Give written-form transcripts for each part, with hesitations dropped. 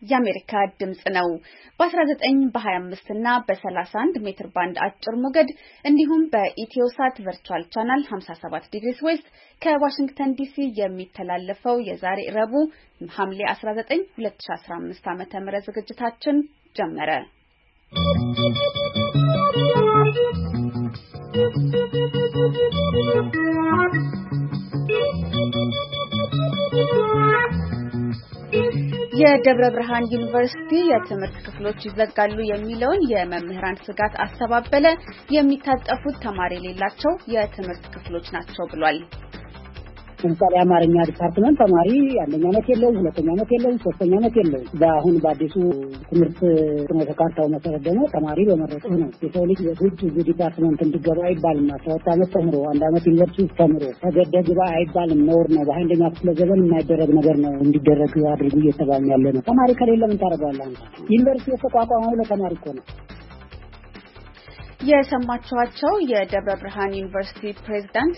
የአሜሪካ ድምጽ ነው። በ19 በ25 እና በ31 ሜትር ባንድ አጭር ሞገድ እንዲሁም በኢትዮሳት ቨርቹዋል ቻናል 57 ዲግሪስ ዌስት ከዋሽንግተን ዲሲ የሚተላለፈው የዛሬ ረቡዕ ሐምሌ 19 2015 ዓ.ም ዝግጅታችን ጀመረ። የደብረ ብርሃን ዩኒቨርሲቲ የትምህርት ክፍሎች ይዘጋሉ የሚለውን የመምህራን ስጋት አስተባበለ። የሚታጠፉት ተማሪ የሌላቸው የትምህርት ክፍሎች ናቸው ብሏል። ለምሳሌ አማርኛ ዲፓርትመንት ተማሪ አንደኛ ዓመት የለውም፣ ሁለተኛ ዓመት የለውም፣ ሶስተኛ ዓመት የለውም። በአሁን በአዲሱ ትምህርት ተካታው መሰረት ደግሞ ተማሪ በመረጠው ነው። የሰው ልጅ በህግ ዲፓርትመንት እንዲገባ አይባልም። 14 ዓመት ተምሮ አንድ ዓመት ዩኒቨርሲቲ ተምሮ ተገደህ ግባ አይባልም። ነውር ነው። በአንደኛ ክፍለ ዘመን የማይደረግ ነገር ነው። እንዲደረግ አድርጉ እየተባለ ያለ ነው። ተማሪ ከሌለ ምን ታደርጋለህ አንተ? ዩኒቨርሲቲ የተቋቋመው ለተማሪ እኮ ነው። የሰማችኋቸው የደብረ ብርሃን ዩኒቨርሲቲ ፕሬዝዳንት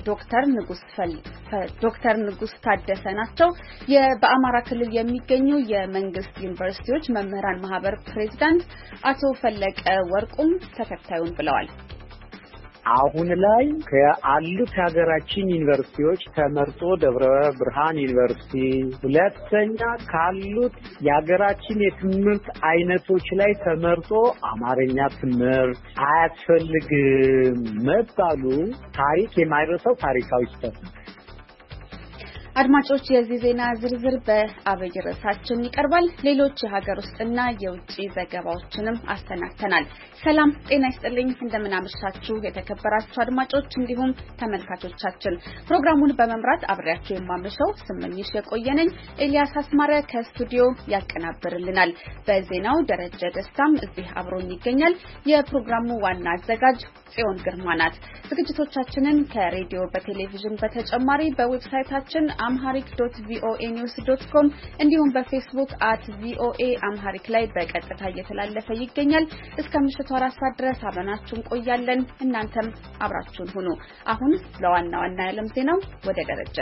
ዶክተር ንጉስ ታደሰ ናቸው። በአማራ ክልል የሚገኙ የመንግስት ዩኒቨርሲቲዎች መምህራን ማህበር ፕሬዝዳንት አቶ ፈለቀ ወርቁም ተከታዩን ብለዋል። አሁን ላይ ከአሉት ሀገራችን ዩኒቨርሲቲዎች ተመርጦ ደብረ ብርሃን ዩኒቨርሲቲ ሁለተኛ ካሉት የሀገራችን የትምህርት አይነቶች ላይ ተመርጦ አማርኛ ትምህርት አያስፈልግም መባሉ ታሪክ የማይረሳው ታሪካዊ ስህተት ነው። አድማጮች የዚህ ዜና ዝርዝር በአብይ ርዕሳችን ይቀርባል። ሌሎች የሀገር ውስጥና የውጭ ዘገባዎችንም አስተናግተናል። ሰላም ጤና ይስጥልኝ። እንደምን አመሻችሁ የተከበራችሁ አድማጮች እንዲሁም ተመልካቾቻችን። ፕሮግራሙን በመምራት አብሬያችሁ የማመሸው ስምኝሽ የቆየነኝ። ኤልያስ አስማረ ከስቱዲዮ ያቀናብርልናል። በዜናው ደረጀ ደስታም እዚህ አብሮኝ ይገኛል። የፕሮግራሙ ዋና አዘጋጅ ጽዮን ግርማ ናት። ዝግጅቶቻችንን ከሬዲዮ በቴሌቪዥን በተጨማሪ በዌብሳይታችን amharic.voanews.com እንዲሁም በፌስቡክ @voaamharic ላይ በቀጥታ እየተላለፈ ይገኛል። እስከ ምሽቱ 4 ሰዓት ድረስ አብረናችሁን ቆያለን። እናንተም አብራችሁን ሁኑ። አሁን ለዋና ዋና የዓለም ዜናው ወደ ደረጀ።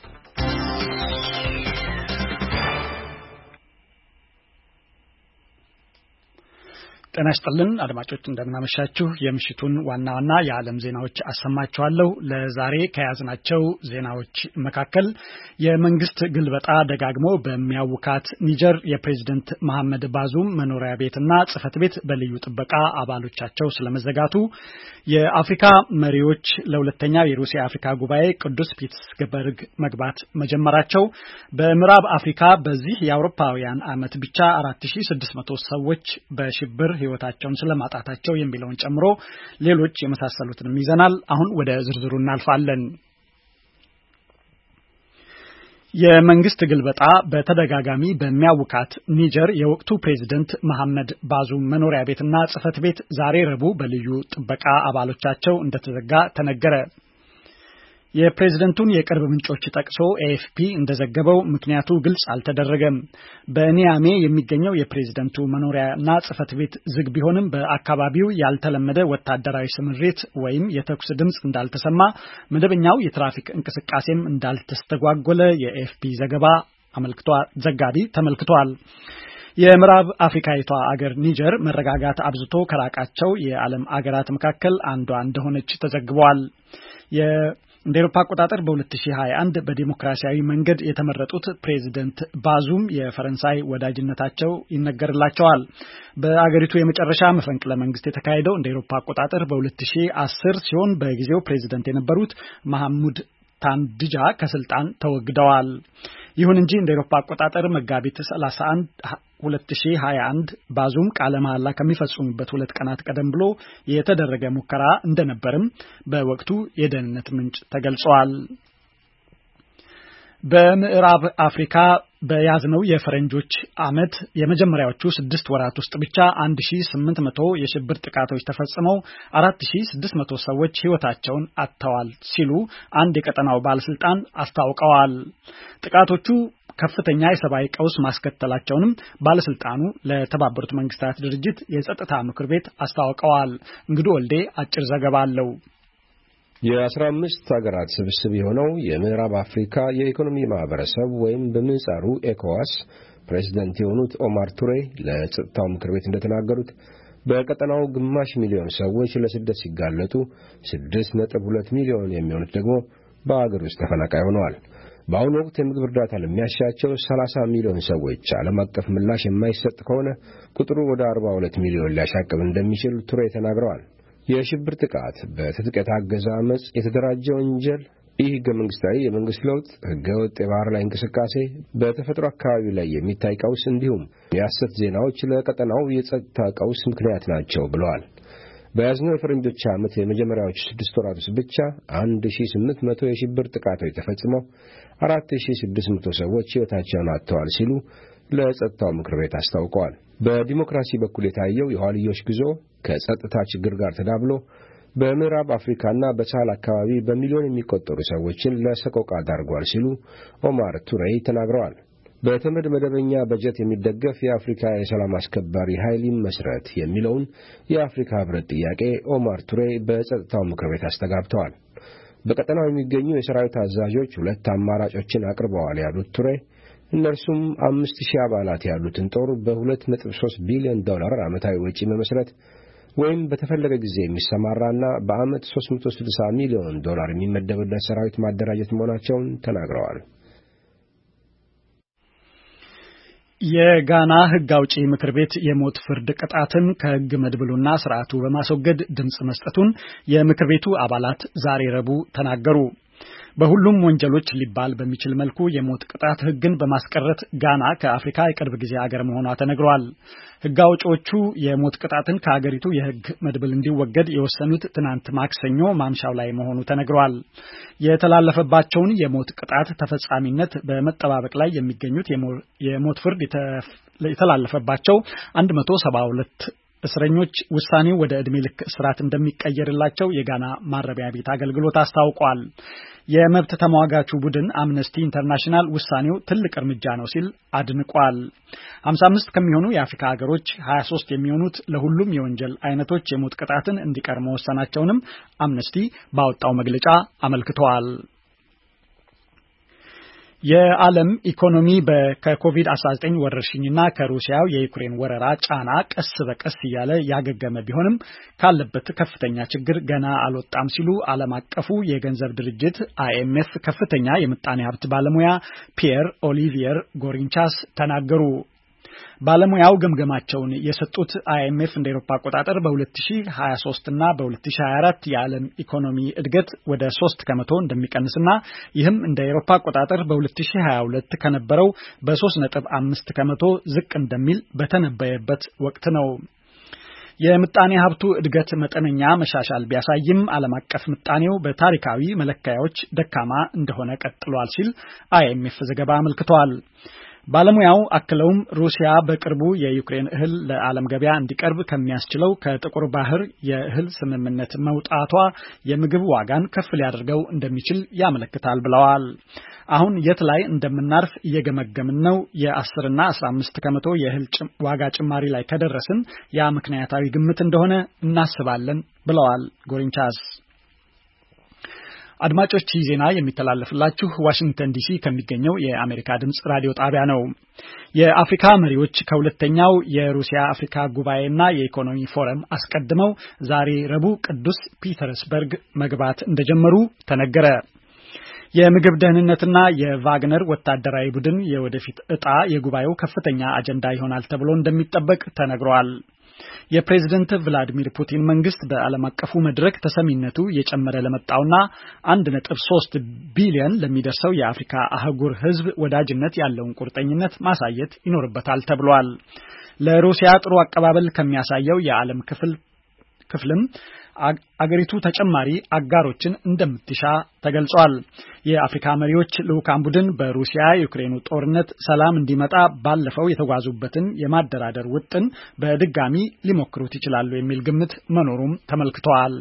ጤና ይስጥልን አድማጮች እንደምናመሻችሁ። የምሽቱን ዋና ዋና የዓለም ዜናዎች አሰማችኋለሁ። ለዛሬ ከያዝናቸው ዜናዎች መካከል የመንግስት ግልበጣ ደጋግሞ በሚያውካት ኒጀር የፕሬዝዳንት መሐመድ ባዙም መኖሪያ ቤትና ጽህፈት ቤት በልዩ ጥበቃ አባሎቻቸው ስለመዘጋቱ፣ የአፍሪካ መሪዎች ለሁለተኛው የሩሲያ አፍሪካ ጉባኤ ቅዱስ ፒተርስበርግ መግባት መጀመራቸው፣ በምዕራብ አፍሪካ በዚህ የአውሮፓውያን ዓመት ብቻ 4600 ሰዎች በሽብር ህይወታቸውን ስለማጣታቸው የሚለውን ጨምሮ ሌሎች የመሳሰሉትንም ይዘናል። አሁን ወደ ዝርዝሩ እናልፋለን። የመንግስት ግልበጣ በተደጋጋሚ በሚያውካት ኒጀር የወቅቱ ፕሬዝዳንት መሐመድ ባዙም መኖሪያ ቤትና ጽህፈት ቤት ዛሬ ረቡዕ በልዩ ጥበቃ አባሎቻቸው እንደተዘጋ ተነገረ። የፕሬዝዳንቱን የቅርብ ምንጮች ጠቅሶ ኤኤፍፒ እንደዘገበው ምክንያቱ ግልጽ አልተደረገም። በኒያሜ የሚገኘው የፕሬዝዳንቱ መኖሪያና ጽህፈት ቤት ዝግ ቢሆንም በአካባቢው ያልተለመደ ወታደራዊ ስምሪት ወይም የተኩስ ድምጽ እንዳልተሰማ፣ መደበኛው የትራፊክ እንቅስቃሴም እንዳልተስተጓጎለ የኤኤፍፒ ዘጋቢ ተመልክቷል። የምዕራብ አፍሪካዊቷ አገር ኒጀር መረጋጋት አብዝቶ ከራቃቸው የዓለም አገራት መካከል አንዷ እንደሆነች ተዘግቧል። እንደ አውሮፓ አቆጣጠር በ2021 በዲሞክራሲያዊ መንገድ የተመረጡት ፕሬዝዳንት ባዙም የፈረንሳይ ወዳጅነታቸው ይነገርላቸዋል። በአገሪቱ የመጨረሻ መፈንቅለ መንግስት የተካሄደው እንደ አውሮፓ አቆጣጠር በ2010 ሲሆን በጊዜው ፕሬዝዳንት የነበሩት መሐሙድ ታንድጃ ከስልጣን ተወግደዋል። ይሁን እንጂ እንደ አውሮፓ አቆጣጠር መጋቢት 31 2021 ባዙም ቃለ መሐላ ከሚፈጽሙበት 2 ቀናት ቀደም ብሎ የተደረገ ሙከራ እንደነበርም በወቅቱ የደህንነት ምንጭ ተገልጿል። በምዕራብ አፍሪካ በያዝነው የፈረንጆች ዓመት የመጀመሪያዎቹ 6 ወራት ውስጥ ብቻ 1800 የሽብር ጥቃቶች ተፈጽመው 4600 ሰዎች ህይወታቸውን አጥተዋል ሲሉ አንድ የቀጠናው ባለስልጣን አስታውቀዋል። ጥቃቶቹ ከፍተኛ የሰብአዊ ቀውስ ማስከተላቸውንም ባለስልጣኑ ለተባበሩት መንግስታት ድርጅት የጸጥታ ምክር ቤት አስታውቀዋል። እንግዲህ ወልዴ አጭር ዘገባ አለው። የ15 ሀገራት ስብስብ የሆነው የምዕራብ አፍሪካ የኢኮኖሚ ማህበረሰብ ወይም በምህጻሩ ኤኮዋስ ፕሬዝዳንት የሆኑት ኦማር ቱሬ ለጸጥታው ምክር ቤት እንደተናገሩት በቀጠናው ግማሽ ሚሊዮን ሰዎች ለስደት ሲጋለጡ 6.2 ሚሊዮን የሚሆኑት ደግሞ በአገር ውስጥ ተፈናቃይ ሆነዋል። በአሁኑ ወቅት የምግብ እርዳታ ለሚያሻቸው 30 ሚሊዮን ሰዎች ዓለም አቀፍ ምላሽ የማይሰጥ ከሆነ ቁጥሩ ወደ 42 ሚሊዮን ሊያሻቅብ እንደሚችል ቱሬ ተናግረዋል። የሽብር ጥቃት፣ በትጥቅ የታገዘ አመጽ፣ የተደራጀ ወንጀል፣ ሕገ መንግስታዊ የመንግስት ለውጥ፣ ህገወጥ የባህር ላይ እንቅስቃሴ፣ በተፈጥሮ አካባቢ ላይ የሚታይ ቀውስ እንዲሁም የሐሰት ዜናዎች ለቀጠናው የጸጥታ ቀውስ ምክንያት ናቸው ብለዋል። በያዝነው የፈረንጆች ዓመት የመጀመሪያዎቹ 6 ወራት ውስጥ ብቻ 1800 የሽብር ጥቃቶች ተፈጽመው 4600 ሰዎች ሕይወታቸውን አጥተዋል ሲሉ ለጸጥታው ምክር ቤት አስታውቀዋል። በዲሞክራሲ በኩል የታየው የኋልዮሽ ጉዞ ከጸጥታ ችግር ጋር ተዳብሎ በምዕራብ አፍሪካና በሳህል አካባቢ በሚሊዮን የሚቆጠሩ ሰዎችን ለሰቆቃ ዳርጓል ሲሉ ኦማር ቱሬ ተናግረዋል። በተመድ መደበኛ በጀት የሚደገፍ የአፍሪካ የሰላም አስከባሪ ኃይል ይመስረት የሚለውን የአፍሪካ ህብረት ጥያቄ ኦማር ቱሬ በጸጥታው ምክር ቤት አስተጋብተዋል። በቀጠናው የሚገኙ የሰራዊት አዛዦች 2 አማራጮችን አቅርበዋል ያሉት ቱሬ እነርሱም 5000 አባላት ያሉትን ጦር በ2.3 ቢሊዮን ዶላር ዓመታዊ ወጪ መመስረት ወይም በተፈለገ ጊዜ የሚሰማራና በአመት 360 ሚሊዮን ዶላር የሚመደብለት ሰራዊት ማደራጀት መሆናቸውን ተናግረዋል። የጋና ህግ አውጪ ምክር ቤት የሞት ፍርድ ቅጣትን ከህግ መድብሉና ስርዓቱ በማስወገድ ድምጽ መስጠቱን የምክር ቤቱ አባላት ዛሬ ረቡዕ ተናገሩ። በሁሉም ወንጀሎች ሊባል በሚችል መልኩ የሞት ቅጣት ህግን በማስቀረት ጋና ከአፍሪካ የቅርብ ጊዜ አገር መሆኗ ተነግሯል። ህግ አውጪዎቹ የሞት ቅጣትን ከአገሪቱ የህግ መድብል እንዲወገድ የወሰኑት ትናንት ማክሰኞ ማምሻው ላይ መሆኑ ተነግሯል። የተላለፈባቸውን የሞት ቅጣት ተፈጻሚነት በመጠባበቅ ላይ የሚገኙት የሞት ፍርድ የተላለፈባቸው 172 እስረኞች ውሳኔው ወደ ዕድሜ ልክ እስራት እንደሚቀየርላቸው የጋና ማረሚያ ቤት አገልግሎት አስታውቋል። የመብት ተሟጋቹ ቡድን አምነስቲ ኢንተርናሽናል ውሳኔው ትልቅ እርምጃ ነው ሲል አድንቋል። 55 ከሚሆኑ የአፍሪካ ሀገሮች 23 የሚሆኑት ለሁሉም የወንጀል አይነቶች የሞት ቅጣትን እንዲቀር መወሰናቸውንም አምነስቲ ባወጣው መግለጫ አመልክቷል። የዓለም ኢኮኖሚ ከኮቪድ-19 ወረርሽኝና ከሩሲያው የዩክሬን ወረራ ጫና ቀስ በቀስ እያለ ያገገመ ቢሆንም ካለበት ከፍተኛ ችግር ገና አልወጣም ሲሉ ዓለም አቀፉ የገንዘብ ድርጅት IMF ከፍተኛ የምጣኔ ሀብት ባለሙያ ፒየር ኦሊቪየር ጎሪንቻስ ተናገሩ። ባለሙያው ግምገማቸውን የሰጡት IMF እንደ አውሮፓ አቆጣጠር በ2023 እና በ2024 የዓለም ኢኮኖሚ እድገት ወደ 3% እንደሚቀንስና ይህም እንደ አውሮፓ አቆጣጠር በ2022 ከነበረው በ3.5% ዝቅ እንደሚል በተነበየበት ወቅት ነው። የምጣኔ ሀብቱ እድገት መጠነኛ መሻሻል ቢያሳይም ዓለም አቀፍ ምጣኔው በታሪካዊ መለካዮች ደካማ እንደሆነ ቀጥሏል ሲል IMF ዘገባ አመልክቷል። ባለሙያው አክለውም ሩሲያ በቅርቡ የዩክሬን እህል ለዓለም ገበያ እንዲቀርብ ከሚያስችለው ከጥቁር ባህር የእህል ስምምነት መውጣቷ የምግብ ዋጋን ከፍ ሊያደርገው እንደሚችል ያመለክታል ብለዋል። አሁን የት ላይ እንደምናርፍ እየገመገምን ነው። የ10 እና 15% የእህል ዋጋ ጭማሪ ላይ ከደረስን ያ ምክንያታዊ ግምት እንደሆነ እናስባለን ብለዋል ጎሪንቻስ። አድማጮች ይህ ዜና የሚተላለፍላችሁ ዋሽንግተን ዲሲ ከሚገኘው የአሜሪካ ድምጽ ራዲዮ ጣቢያ ነው። የአፍሪካ መሪዎች ከሁለተኛው የሩሲያ አፍሪካ ጉባኤና የኢኮኖሚ ፎረም አስቀድመው ዛሬ ረቡዕ ቅዱስ ፒተርስበርግ መግባት እንደጀመሩ ተነገረ። የምግብ ደህንነትና የቫግነር ወታደራዊ ቡድን የወደፊት ዕጣ የጉባኤው ከፍተኛ አጀንዳ ይሆናል ተብሎ እንደሚጠበቅ ተነግሯል። የፕሬዝዳንት ቭላዲሚር ፑቲን መንግስት በዓለም አቀፉ መድረክ ተሰሚነቱ የጨመረ ለመጣውና 1.3 ቢሊዮን ለሚደርሰው የአፍሪካ አህጉር ህዝብ ወዳጅነት ያለውን ቁርጠኝነት ማሳየት ይኖርበታል ተብሏል። ለሩሲያ ጥሩ አቀባበል ከሚያሳየው የዓለም ክፍልም አገሪቱ ተጨማሪ አጋሮችን እንደምትሻ ተገልጿል። የአፍሪካ መሪዎች ልዑካን ቡድን በሩሲያ ዩክሬኑ ጦርነት ሰላም እንዲመጣ ባለፈው የተጓዙበትን የማደራደር ውጥን በድጋሚ ሊሞክሩት ይችላሉ የሚል ግምት መኖሩም ተመልክቷል።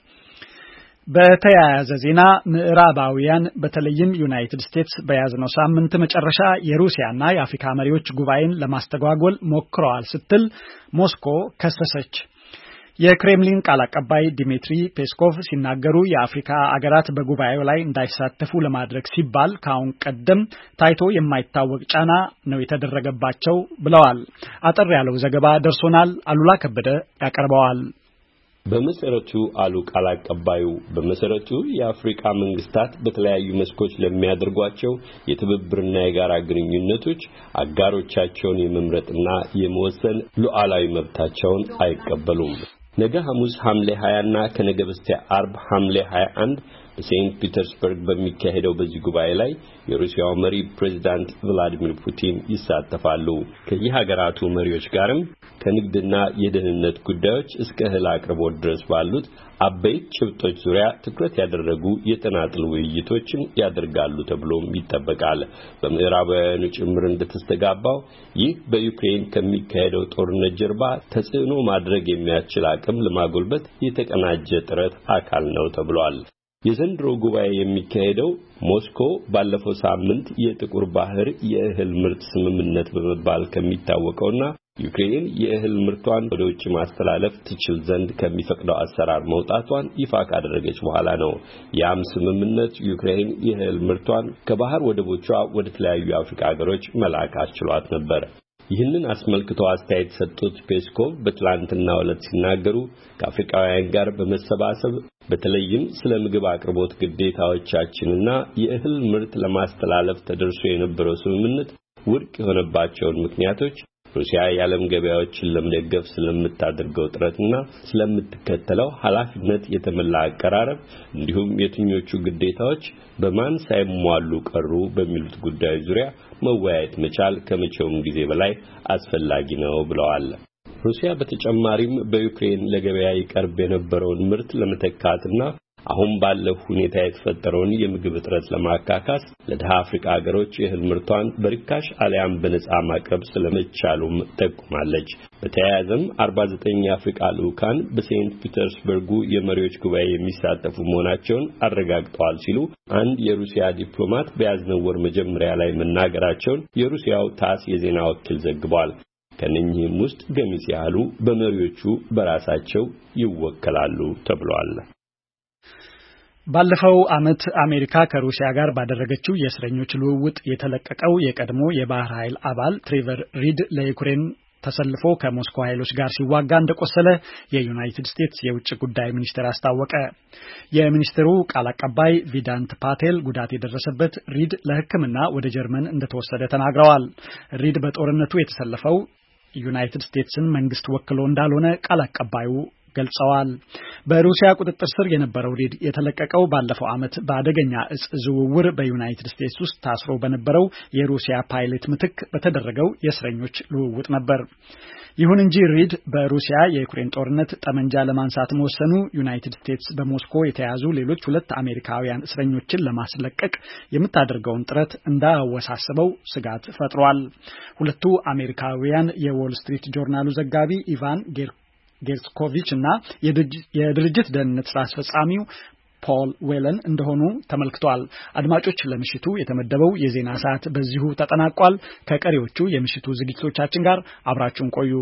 በተያያዘ ዜና ምዕራባውያን በተለይም ዩናይትድ ስቴትስ በያዝነው ሳምንት መጨረሻ የሩሲያና የአፍሪካ መሪዎች ጉባኤን ለማስተጓጎል ሞክረዋል ስትል ሞስኮ ከሰሰች። የክሬምሊን ቃል አቀባይ ዲሚትሪ ፔስኮቭ ሲናገሩ የአፍሪካ አገራት በጉባኤው ላይ እንዳይሳተፉ ለማድረግ ሲባል ከአሁን ቀደም ታይቶ የማይታወቅ ጫና ነው የተደረገባቸው ብለዋል። አጠር ያለው ዘገባ ደርሶናል። አሉላ ከበደ ያቀርበዋል። በመሰረቱ አሉ ቃል አቀባዩ በመሰረቱ የአፍሪካ መንግስታት በተለያዩ መስኮች ለሚያደርጓቸው የትብብርና የጋራ ግንኙነቶች አጋሮቻቸውን የመምረጥና የመወሰን ሉዓላዊ መብታቸውን አይቀበሉም። ነገ ሐሙስ ሐምሌ 20 እና ከነገ በስቲያ አርብ ሐምሌ 21 በሴንት ፒተርስበርግ በሚካሄደው በዚህ ጉባኤ ላይ የሩሲያው መሪ ፕሬዝዳንት ቭላዲሚር ፑቲን ይሳተፋሉ። ከየሀገራቱ መሪዎች ጋርም ከንግድና የደህንነት ጉዳዮች እስከ እህል አቅርቦት ድረስ ባሉት አበይት ጭብጦች ዙሪያ ትኩረት ያደረጉ የተናጠል ውይይቶችን ያደርጋሉ ተብሎም ይጠበቃል። በምዕራባውያኑ ጭምር እንደተስተጋባው ይህ በዩክሬን ከሚካሄደው ጦርነት ጀርባ ተጽዕኖ ማድረግ የሚያስችል አቅም ለማጎልበት የተቀናጀ ጥረት አካል ነው ተብሏል። የዘንድሮ ጉባኤ የሚካሄደው ሞስኮ ባለፈው ሳምንት የጥቁር ባህር የእህል ምርት ስምምነት በመባል ከሚታወቀውና ዩክሬን የእህል ምርቷን ወደ ውጭ ማስተላለፍ ትችል ዘንድ ከሚፈቅደው አሰራር መውጣቷን ይፋ ካደረገች በኋላ ነው። ያም ስምምነት ዩክሬን የእህል ምርቷን ከባህር ወደቦቿ ወደ ተለያዩ የአፍሪካ ሀገሮች መላክ አስችሏት ነበር። ይህንን አስመልክቶ አስተያየት ሰጡት ፔስኮቭ በትላንትናው ዕለት ሲናገሩ ከአፍሪካውያን ጋር በመሰባሰብ በተለይም ስለ ምግብ አቅርቦት ግዴታዎቻችንና የእህል ምርት ለማስተላለፍ ተደርሶ የነበረው ስምምነት ውድቅ የሆነባቸውን ምክንያቶች ሩሲያ የዓለም ገበያዎችን ለመደገፍ ስለምታደርገው ጥረትና ስለምትከተለው ኃላፊነት የተመላ አቀራረብ እንዲሁም የትኞቹ ግዴታዎች በማን ሳይሟሉ ቀሩ በሚሉት ጉዳዮች ዙሪያ መወያየት መቻል ከመቼውም ጊዜ በላይ አስፈላጊ ነው ብለዋል። ሩሲያ በተጨማሪም በዩክሬን ለገበያ ይቀርብ የነበረውን ምርት ለመተካትና አሁን ባለው ሁኔታ የተፈጠረውን የምግብ እጥረት ለማካካስ ለደሃ አፍሪካ ሀገሮች የእህል ምርቷን በርካሽ አሊያም በነጻ ማቅረብ ስለመቻሉም ጠቁማለች። በተያያዘም 49 የአፍሪካ ልዑካን በሴንት ፒተርስበርጉ የመሪዎች ጉባኤ የሚሳተፉ መሆናቸውን አረጋግጠዋል ሲሉ አንድ የሩሲያ ዲፕሎማት በያዝነው ወር መጀመሪያ ላይ መናገራቸውን የሩሲያው ታስ የዜና ወኪል ዘግቧል። ከነኚህም ውስጥ ገሚስ ያህሉ በመሪዎቹ በራሳቸው ይወከላሉ ተብሏል። ባለፈው ዓመት አሜሪካ ከሩሲያ ጋር ባደረገችው የእስረኞች ልውውጥ የተለቀቀው የቀድሞ የባህር ኃይል አባል ትሬቨር ሪድ ለዩክሬን ተሰልፎ ከሞስኮ ኃይሎች ጋር ሲዋጋ እንደቆሰለ የዩናይትድ ስቴትስ የውጭ ጉዳይ ሚኒስቴር አስታወቀ። የሚኒስትሩ ቃል አቀባይ ቪዳንት ፓቴል ጉዳት የደረሰበት ሪድ ለሕክምና ወደ ጀርመን እንደተወሰደ ተናግረዋል። ሪድ በጦርነቱ የተሰለፈው ዩናይትድ ስቴትስን መንግስት ወክሎ እንዳልሆነ ቃል አቀባዩ ገልጸዋል። በሩሲያ ቁጥጥር ስር የነበረው ሪድ የተለቀቀው ባለፈው ዓመት በአደገኛ እጽ ዝውውር በዩናይትድ ስቴትስ ውስጥ ታስሮ በነበረው የሩሲያ ፓይለት ምትክ በተደረገው የእስረኞች ልውውጥ ነበር። ይሁን እንጂ ሪድ በሩሲያ የዩክሬን ጦርነት ጠመንጃ ለማንሳት መወሰኑ ዩናይትድ ስቴትስ በሞስኮ የተያዙ ሌሎች 2 አሜሪካውያን እስረኞችን ለማስለቀቅ የምታደርገውን ጥረት እንዳያወሳስበው ስጋት ፈጥሯል። ሁለቱ አሜሪካውያን የዎል ስትሪት ጆርናሉ ዘጋቢ ኢቫን ጌርስኮቪች እና የድርጅት ደህንነት ስራ አስፈጻሚው ፖል ዌለን እንደሆኑ ተመልክቷል። አድማጮች፣ ለምሽቱ የተመደበው የዜና ሰዓት በዚሁ ተጠናቋል። ከቀሪዎቹ የምሽቱ ዝግጅቶቻችን ጋር አብራችሁን ቆዩ።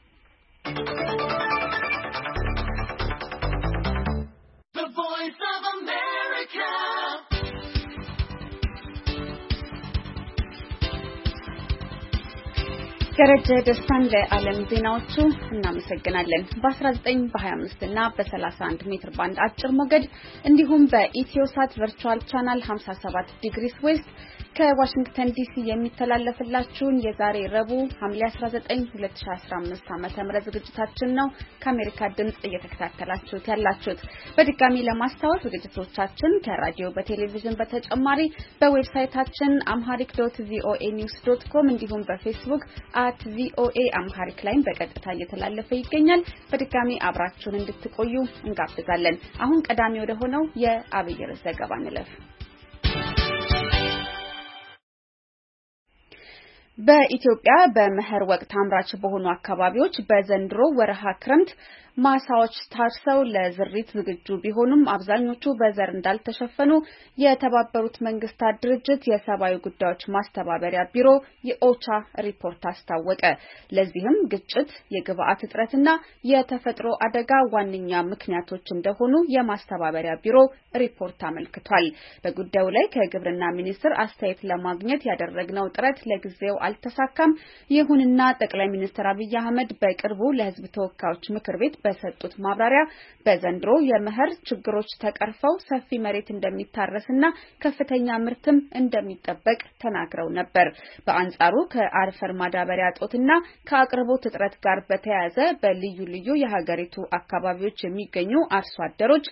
ደረጀ ደስታን ለዓለም ዜናዎቹ እናመሰግናለን። በ19 በ25 እና በ31 ሜትር ባንድ አጭር ሞገድ እንዲሁም በኢትዮሳት ቨርቹዋል ቻናል 57 ዲግሪስ ዌስት ከዋሽንግተን ዲሲ የሚተላለፍላችሁን የዛሬ ረቡዕ ሐምሌ 19 2015 ዓ.ም ዝግጅታችን ነው ከአሜሪካ ድምጽ እየተከታተላችሁት ያላችሁት። በድጋሚ ለማስታወስ ዝግጅቶቻችን ከራዲዮ በቴሌቪዥን በተጨማሪ በዌብሳይታችን amharic.voanews.com እንዲሁም በፌስቡክ @voaamharic ላይ በቀጥታ እየተላለፈ ይገኛል። በድጋሚ አብራችሁን እንድትቆዩ እንጋብዛለን። አሁን ቀዳሚ ወደ ሆነው የአብይ ርዕስ ዘገባ እንለፍ። በኢትዮጵያ በመኸር ወቅት አምራች በሆኑ አካባቢዎች በዘንድሮ ወርሃ ክረምት ማሳዎች ታርሰው ለዝሪት ዝግጁ ቢሆኑም አብዛኞቹ በዘር እንዳልተሸፈኑ የተባበሩት መንግስታት ድርጅት የሰብአዊ ጉዳዮች ማስተባበሪያ ቢሮ የኦቻ ሪፖርት አስታወቀ። ለዚህም ግጭት፣ የግብአት እጥረትና የተፈጥሮ አደጋ ዋነኛ ምክንያቶች እንደሆኑ የማስተባበሪያ ቢሮ ሪፖርት አመልክቷል። በጉዳዩ ላይ ከግብርና ሚኒስቴር አስተያየት ለማግኘት ያደረግነው ጥረት ለጊዜው አልተሳካም። ይሁንና ጠቅላይ ሚኒስትር አብይ አህመድ በቅርቡ ለሕዝብ ተወካዮች ምክር ቤት በሰጡት ማብራሪያ በዘንድሮ የመኸር ችግሮች ተቀርፈው ሰፊ መሬት እንደሚታረስና ከፍተኛ ምርትም እንደሚጠበቅ ተናግረው ነበር። በአንጻሩ ከአፈር ማዳበሪያ እጦትና ከአቅርቦት እጥረት ጋር በተያያዘ በልዩ ልዩ የሀገሪቱ አካባቢዎች የሚገኙ አርሶ አደሮች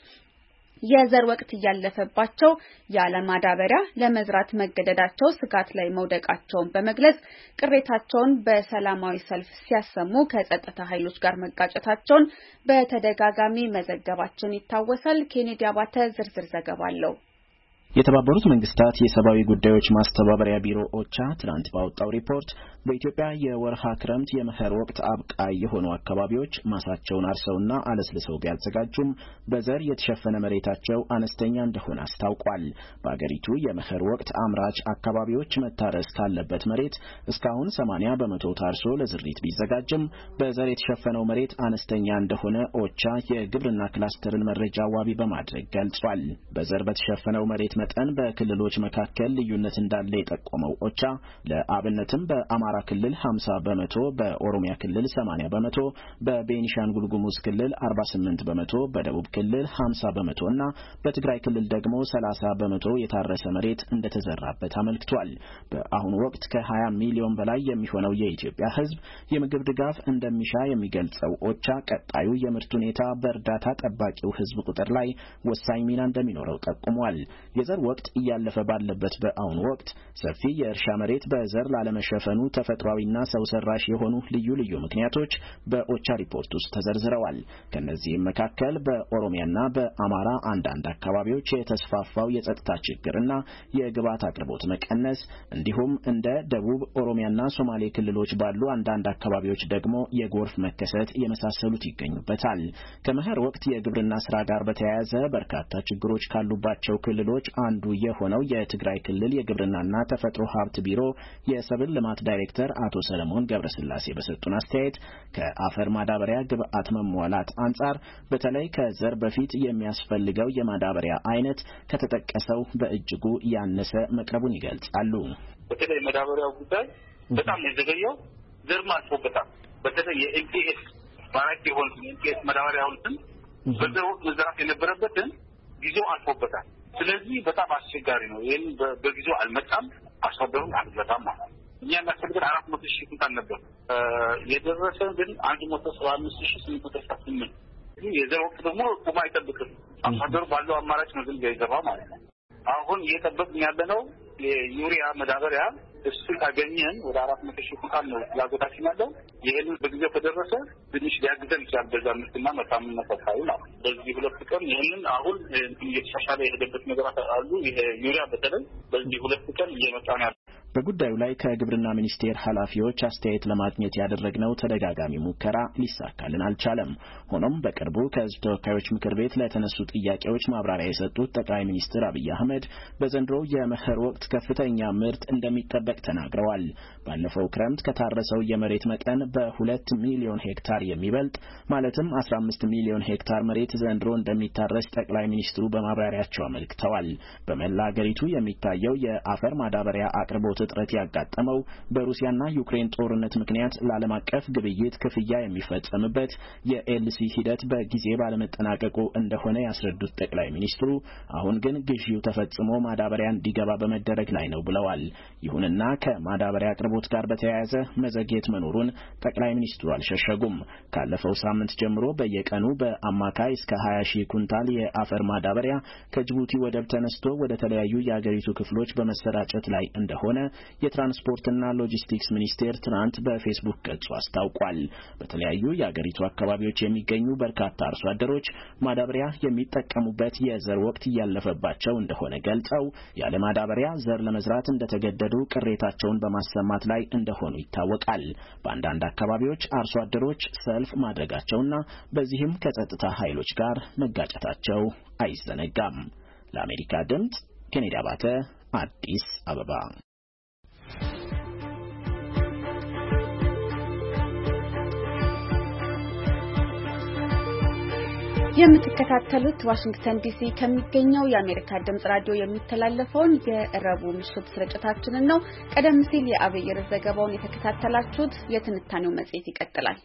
የዘር ወቅት እያለፈባቸው ያለ ማዳበሪያ ለመዝራት መገደዳቸው ስጋት ላይ መውደቃቸውን በመግለጽ ቅሬታቸውን በሰላማዊ ሰልፍ ሲያሰሙ ከጸጥታ ኃይሎች ጋር መጋጨታቸውን በተደጋጋሚ መዘገባችን ይታወሳል። ኬኔዲ አባተ ዝርዝር ዘገባ አለው። የተባበሩት መንግስታት የሰብአዊ ጉዳዮች ማስተባበሪያ ቢሮ ኦቻ ትናንት ባወጣው ሪፖርት በኢትዮጵያ የወርሃ ክረምት የመኸር ወቅት አብቃይ የሆኑ አካባቢዎች ማሳቸውን አርሰውና አለስልሰው ቢያዘጋጁም በዘር የተሸፈነ መሬታቸው አነስተኛ እንደሆነ አስታውቋል። በአገሪቱ የመኸር ወቅት አምራች አካባቢዎች መታረስ ካለበት መሬት እስካሁን 80 በመቶ ታርሶ ለዝሪት ቢዘጋጅም በዘር የተሸፈነው መሬት አነስተኛ እንደሆነ ኦቻ የግብርና ክላስተርን መረጃ ዋቢ በማድረግ ገልጿል። በዘር በተሸፈነው መሬት መጠን በክልሎች መካከል ልዩነት እንዳለ የጠቆመው ኦቻ ለአብነትም በአማራ ክልል 50 በመቶ፣ በኦሮሚያ ክልል 80 በመቶ፣ በቤኒሻንጉል ጉሙዝ ክልል 48 በመቶ፣ በደቡብ ክልል 50 በመቶ እና በትግራይ ክልል ደግሞ 30 በመቶ የታረሰ መሬት እንደተዘራበት አመልክቷል። በአሁኑ ወቅት ከ20 ሚሊዮን በላይ የሚሆነው የኢትዮጵያ ሕዝብ የምግብ ድጋፍ እንደሚሻ የሚገልጸው ኦቻ ቀጣዩ የምርት ሁኔታ በእርዳታ ጠባቂው ሕዝብ ቁጥር ላይ ወሳኝ ሚና እንደሚኖረው ጠቁሟል። የዘር ወቅት እያለፈ ባለበት በአሁኑ ወቅት ሰፊ የእርሻ መሬት በዘር ላለመሸፈኑ ተፈጥሯዊና ሰው ሰራሽ የሆኑ ልዩ ልዩ ምክንያቶች በኦቻ ሪፖርት ውስጥ ተዘርዝረዋል። ከነዚህም መካከል በኦሮሚያና በአማራ አንዳንድ አካባቢዎች የተስፋፋው የጸጥታ ችግርና የግብዓት አቅርቦት መቀነስ እንዲሁም እንደ ደቡብ ኦሮሚያና ሶማሌ ክልሎች ባሉ አንዳንድ አካባቢዎች ደግሞ የጎርፍ መከሰት የመሳሰሉት ይገኙበታል። ከመኸር ወቅት የግብርና ስራ ጋር በተያያዘ በርካታ ችግሮች ካሉባቸው ክልሎች አንዱ የሆነው የትግራይ ክልል የግብርናና ተፈጥሮ ሀብት ቢሮ የሰብል ልማት ዳይሬክተር አቶ ሰለሞን ገብረስላሴ በሰጡን አስተያየት ከአፈር ማዳበሪያ ግብዓት መሟላት አንጻር በተለይ ከዘር በፊት የሚያስፈልገው የማዳበሪያ አይነት ከተጠቀሰው በእጅጉ ያነሰ መቅረቡን ይገልጻሉ። በተለይ ማዳበሪያው ጉዳይ በጣም የዘገየው ዘር ማጥፎበታል። በተለይ የኤንፒኤስ ባራክ የሆነ ኤንፒኤስ ማዳበሪያውን በዘር ወቅት መዘራት የነበረበትን ጊዜው አልፎበታል። ስለዚህ በጣም አስቸጋሪ ነው። ይሄን በጊዜው አልመጣም፣ አስፈደሩም አልመጣም ማለት ነው። እኛ የሚያስፈልገን 400,000 ኩንታል ነበር። የደረሰን ግን 175,868። የዘር ወቅት ደግሞ ቁማ አይጠብቅም። አስፈደሩ ባለው አማራጭ ነው ዝም ይገባ ማለት ነው። አሁን እየጠበቅን ያለነው የዩሪያ ማዳበሪያ እሱን ካገኘን ወደ 400,000 ኩንታል ነው ፍላጎታችን ያለው። ይሄንን በጊዜው ከደረሰ ትንሽ ሊያግዘን ይችላል። በዛ ምርትና መታመንና ተፋይ ነው። በዚህ ሁለት ቀን ይሄንን አሁን እየተሻሻለ የሄደበት ነገራት አሉ። ይሄ ዩሪያ በተለይ በዚህ ሁለት ቀን እየመጣ ነው ያለው። በጉዳዩ ላይ ከግብርና ሚኒስቴር ኃላፊዎች አስተያየት ለማግኘት ያደረግነው ተደጋጋሚ ሙከራ ሊሳካልን አልቻለም። ሆኖም በቅርቡ ከሕዝብ ተወካዮች ምክር ቤት ለተነሱ ጥያቄዎች ማብራሪያ የሰጡት ጠቅላይ ሚኒስትር አብይ አህመድ በዘንድሮ የመኸር ወቅት ከፍተኛ ምርት እንደሚጠበቅ ተናግረዋል። ባለፈው ክረምት ከታረሰው የመሬት መጠን በ2 ሚሊዮን ሄክታር የሚበልጥ ማለትም 15 ሚሊዮን ሄክታር መሬት ዘንድሮ እንደሚታረስ ጠቅላይ ሚኒስትሩ በማብራሪያቸው አመልክተዋል። በመላ አገሪቱ የሚታየው የአፈር ማዳበሪያ አቅርቦት እጥረት ያጋጠመው በሩሲያና ዩክሬን ጦርነት ምክንያት ለዓለም አቀፍ ግብይት ክፍያ የሚፈጸምበት የኤልሲ ሂደት በጊዜ ባለመጠናቀቁ እንደሆነ ያስረዱት ጠቅላይ ሚኒስትሩ አሁን ግን ግዢው ተፈጽሞ ማዳበሪያ እንዲገባ በመደረግ ላይ ነው ብለዋል። ይሁንና ከማዳበሪያ አቅርቦት ጋር በተያያዘ መዘግየት መኖሩን ጠቅላይ ሚኒስትሩ አልሸሸጉም። ካለፈው ሳምንት ጀምሮ በየቀኑ በአማካይ እስከ 20,000 ኩንታል የአፈር ማዳበሪያ ከጅቡቲ ወደብ ተነስቶ ወደ ተለያዩ የአገሪቱ ክፍሎች በመሰራጨት ላይ እንደሆነ የትራንስፖርትና ሎጂስቲክስ ሚኒስቴር ትናንት በፌስቡክ ገጹ አስታውቋል። በተለያዩ የአገሪቱ አካባቢዎች የሚገኙ በርካታ አርሶ አደሮች ማዳበሪያ የሚጠቀሙበት የዘር ወቅት እያለፈባቸው እንደሆነ ገልጸው ያለ ማዳበሪያ ዘር ለመዝራት እንደተገደዱ ቅሬታቸውን በማሰማት ላይ እንደሆኑ ይታወቃል። በአንዳንድ አካባቢዎች አርሶ አደሮች ሰልፍ ማድረጋቸውና በዚህም ከጸጥታ ኃይሎች ጋር መጋጨታቸው አይዘነጋም። ለአሜሪካ ድምፅ ኬኔዲ አባተ አዲስ አበባ። የምትከታተሉት ዋሽንግተን ዲሲ ከሚገኘው የአሜሪካ ድምጽ ራዲዮ የሚተላለፈውን የረቡዕ ምሽት ስርጭታችንን ነው። ቀደም ሲል የአብይ ርዕስ ዘገባውን የተከታተላችሁት። የትንታኔው መጽሔት ይቀጥላል።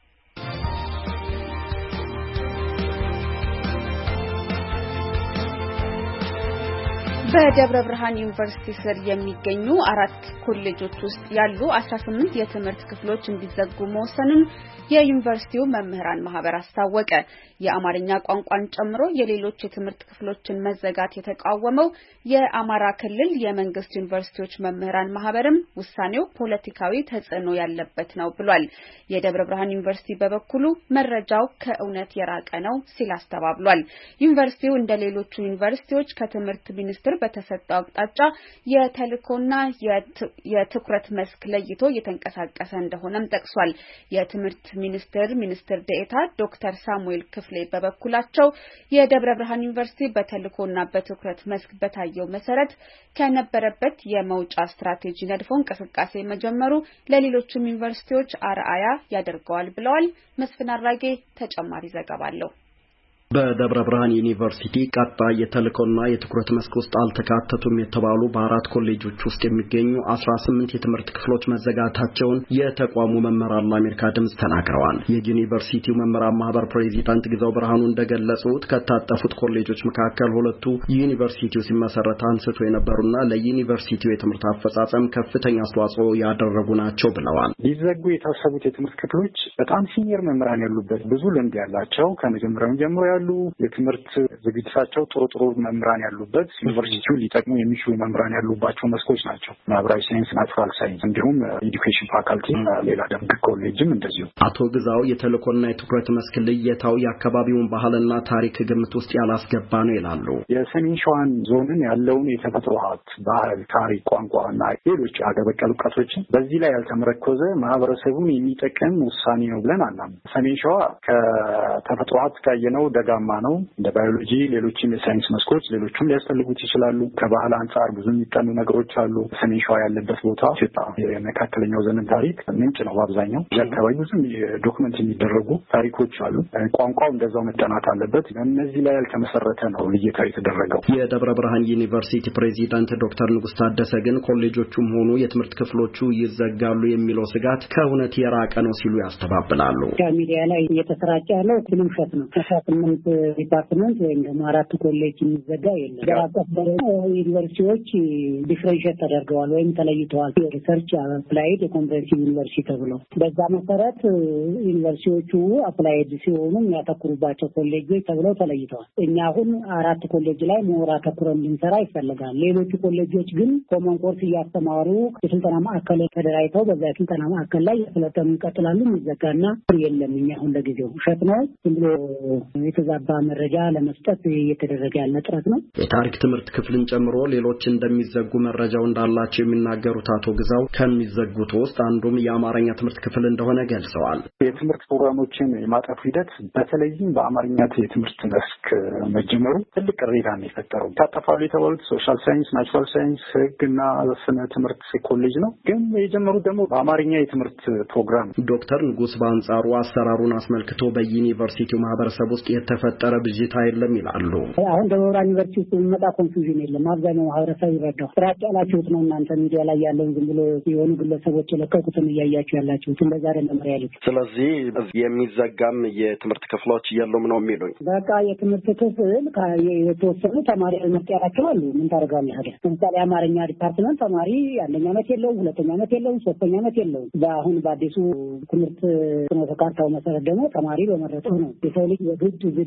በደብረ ብርሃን ዩኒቨርሲቲ ስር የሚገኙ 4 ኮሌጆች ውስጥ ያሉ 18 የትምህርት ክፍሎች እንዲዘጉ መወሰኑን የዩኒቨርሲቲው መምህራን ማህበር አስታወቀ። የአማርኛ ቋንቋን ጨምሮ የሌሎች የትምህርት ክፍሎችን መዘጋት የተቃወመው የአማራ ክልል የመንግስት ዩኒቨርሲቲዎች መምህራን ማህበርም ውሳኔው ፖለቲካዊ ተጽዕኖ ያለበት ነው ብሏል። የደብረ ብርሃን ዩኒቨርሲቲ በበኩሉ መረጃው ከእውነት የራቀ ነው ሲል አስተባብሏል። ዩኒቨርሲቲው እንደ ሌሎቹ ዩኒቨርሲቲዎች ከትምህርት ሚኒስቴር በተሰጠው አቅጣጫ የተልእኮና የትኩረት መስክ ለይቶ እየተንቀሳቀሰ እንደሆነም ጠቅሷል። የትምህርት ሚኒስትር ዴኤታ ዶክተር ሳሙኤል ክፍሌ በበኩላቸው የደብረ ብርሃን ዩኒቨርሲቲ በተልእኮና በትኩረት መስክ በታየው መሰረት ከነበረበት የመውጫ ስትራቴጂ ነድፎ እንቅስቃሴ መጀመሩ ለሌሎችም ዩኒቨርሲቲዎች አርአያ ያደርገዋል ብለዋል። መስፍን አራጌ ተጨማሪ ዘገባ አለው። በደብረ ብርሃን ዩኒቨርሲቲ ቀጣይ የተልእኮና የትኩረት መስክ ውስጥ አልተካተቱም የተባሉ በ4 ኮሌጆች ውስጥ የሚገኙ 18 የትምህርት ክፍሎች መዘጋታቸውን የተቋሙ መምህራን ለአሜሪካ ድምጽ ተናግረዋል። የዩኒቨርሲቲው መምህራን ማህበር ፕሬዚዳንት ግዛው ብርሃኑ እንደገለጹት ከታጠፉት ኮሌጆች መካከል 2ቱ ዩኒቨርሲቲው ሲመሰረት አንስቶ የነበሩና ለዩኒቨርሲቲው የትምህርት አፈጻጸም ከፍተኛ አስተዋጽኦ ያደረጉ ናቸው ብለዋል። ሊዘጉ የታሰቡት የትምህርት ክፍሎች በጣም ሲኒየር መምህራን ያሉበት ብዙ ልምድ ያላቸው ከመጀመሪያው ጀምሮ ያሉ የትምህርት ዝግጅታቸው ጥሩ መምህራን ያሉበት ዩኒቨርሲቲው ሊጠቅሙ የሚችሉ መምህራን ያሉባቸው መስኮች ናቸው። ማህበራዊ ሳይንስ፣ ናቹራል ሳይንስ እንዲሁም ኤዱኬሽን ፋካልቲ፣ ሌላ ደግሞ ኮሌጅም እንደዚሁ። አቶ ግዛው የተልእኮና የትኩረት መስክ ልየታው የአካባቢውን ባህልና ታሪክ ግምት ውስጥ ያላስገባ ነው ይላሉ። የሰሜን ሸዋን ዞንን ያለውን የተፈጥሮ ሀብት፣ ባህል፣ ታሪክ፣ ቋንቋና ሌሎች ሀገር በቀል እውቀቶችን በዚህ ላይ ያልተመረኮዘ ማህበረሰቡን የሚጠቅም ውሳኔ ነው ብለን አናምንም። ሰሜን ሸዋ ከተፈጥሮ ሀብት ካየነው ደጋማ ነው። እንደ ባዮሎጂ፣ ሌሎችም የሳይንስ መስኮች ሌሎችም ሊያስፈልጉት ይችላሉ። ከባህል አንጻር ብዙ የሚጠኑ ነገሮች አሉ። ሰሜን ሸዋ ያለበት ቦታ ኢትዮጵያ የመካከለኛው ዘመን ታሪክ ምንጭ ነው። በአብዛኛው አካባቢ ብዙ ዶክመንት የሚደረጉ ታሪኮች አሉ። ቋንቋው እንደዛው መጠናት አለበት። እነዚህ ላይ ያልተመሰረተ ነው ልየታ የተደረገው። የደብረ ብርሃን ዩኒቨርሲቲ ፕሬዚዳንት ዶክተር ንጉስ ታደሰ ግን ኮሌጆቹም ሆኑ የትምህርት ክፍሎቹ ይዘጋሉ የሚለው ስጋት ከእውነት የራቀ ነው ሲሉ ያስተባብላሉ። ሚዲያ ላይ እየተሰራጨ ያለው ውሸት ነው። ዲፓርትመንት ወይም ደግሞ 4 ኮሌጅ የሚዘጋ የለም። በአቀፍ ዩኒቨርሲቲዎች ዲፍረንሽት ተደርገዋል ወይም ተለይተዋል። የሪሰርች አፕላይድ የኮምፕሬሄንሲቭ ዩኒቨርሲቲ ተብሎ በዛ መሰረት ዩኒቨርሲቲዎቹ አፕላይድ ሲሆኑ የሚያተኩሩባቸው ኮሌጆች ተብለው ተለይተዋል። እኛ አሁን 4 ኮሌጅ ላይ ሞራ ተኩረን እንድንሰራ ይፈልጋል። ሌሎቹ ኮሌጆች ግን ኮመን ኮርስ እያስተማሩ የስልጠና ማዕከል ተደራጅተው በዛ የስልጠና ማዕከል ላይ የሰለጠኑ ይቀጥላሉ። የሚዘጋና የለም። እኛ አሁን ለጊዜው ውሸት ነው ዝም ብሎ የተዛባ መረጃ ለመስጠት እየተደረገ ያለ ጥረት ነው። የታሪክ ትምህርት ክፍልን ጨምሮ ሌሎች እንደሚዘጉ መረጃው እንዳላቸው የሚናገሩት አቶ ግዛው ከሚዘጉት ውስጥ አንዱም የአማርኛ ትምህርት ክፍል እንደሆነ ገልጸዋል። የትምህርት ፕሮግራሞችን የማጠፉ ሂደት በተለይም በአማርኛ የትምህርት መስክ መጀመሩ ትልቅ ቅሬታ ነው የፈጠረው። ታጠፋሉ የተባሉት ሶሻል ሳይንስ፣ ናቹራል ሳይንስ፣ ሕግና ስነ ትምህርት ኮሌጅ ነው። ግን የጀመሩት ደግሞ በአማርኛ የትምህርት ፕሮግራም። ዶክተር ንጉስ በአንጻሩ አሰራሩን አስመልክቶ በዩኒቨርሲቲው ማህበረሰብ ውስጥ የተፈጠረ ብዥታ የለም ይላሉ። አሁን ደብረ ብርሃን ዩኒቨርሲቲ ውስጥ የሚመጣ ኮንፊውዥን የለም። አብዛኛው ማህበረሰብ ይረዳው። ስራጭ ያላችሁት ነው እናንተ ሚዲያ ላይ ያለውን ዝም ብሎ የሆኑ ግለሰቦች የለቀቁትን እያያችሁ ያላችሁት እንደዛ አይደለም ያሉት። ስለዚህ የሚዘጋም የትምህርት ክፍሎች የሉም ነው የሚሉኝ። በቃ የትምህርት ክፍል የተወሰኑ ተማሪ መርጥ ያላቸው አሉ። ምን ታደርጋለህ አይደል? ለምሳሌ አማርኛ ዲፓርትመንት ተማሪ አንደኛ ዓመት የለውም፣ ሁለተኛ ዓመት የለውም፣ ሶስተኛ ዓመት የለውም። በአሁን በአዲሱ ትምህርት ፍኖተ ካርታው መሰረት ደግሞ ተማሪ በመረጠው ነው። የሰው ልጅ በግድ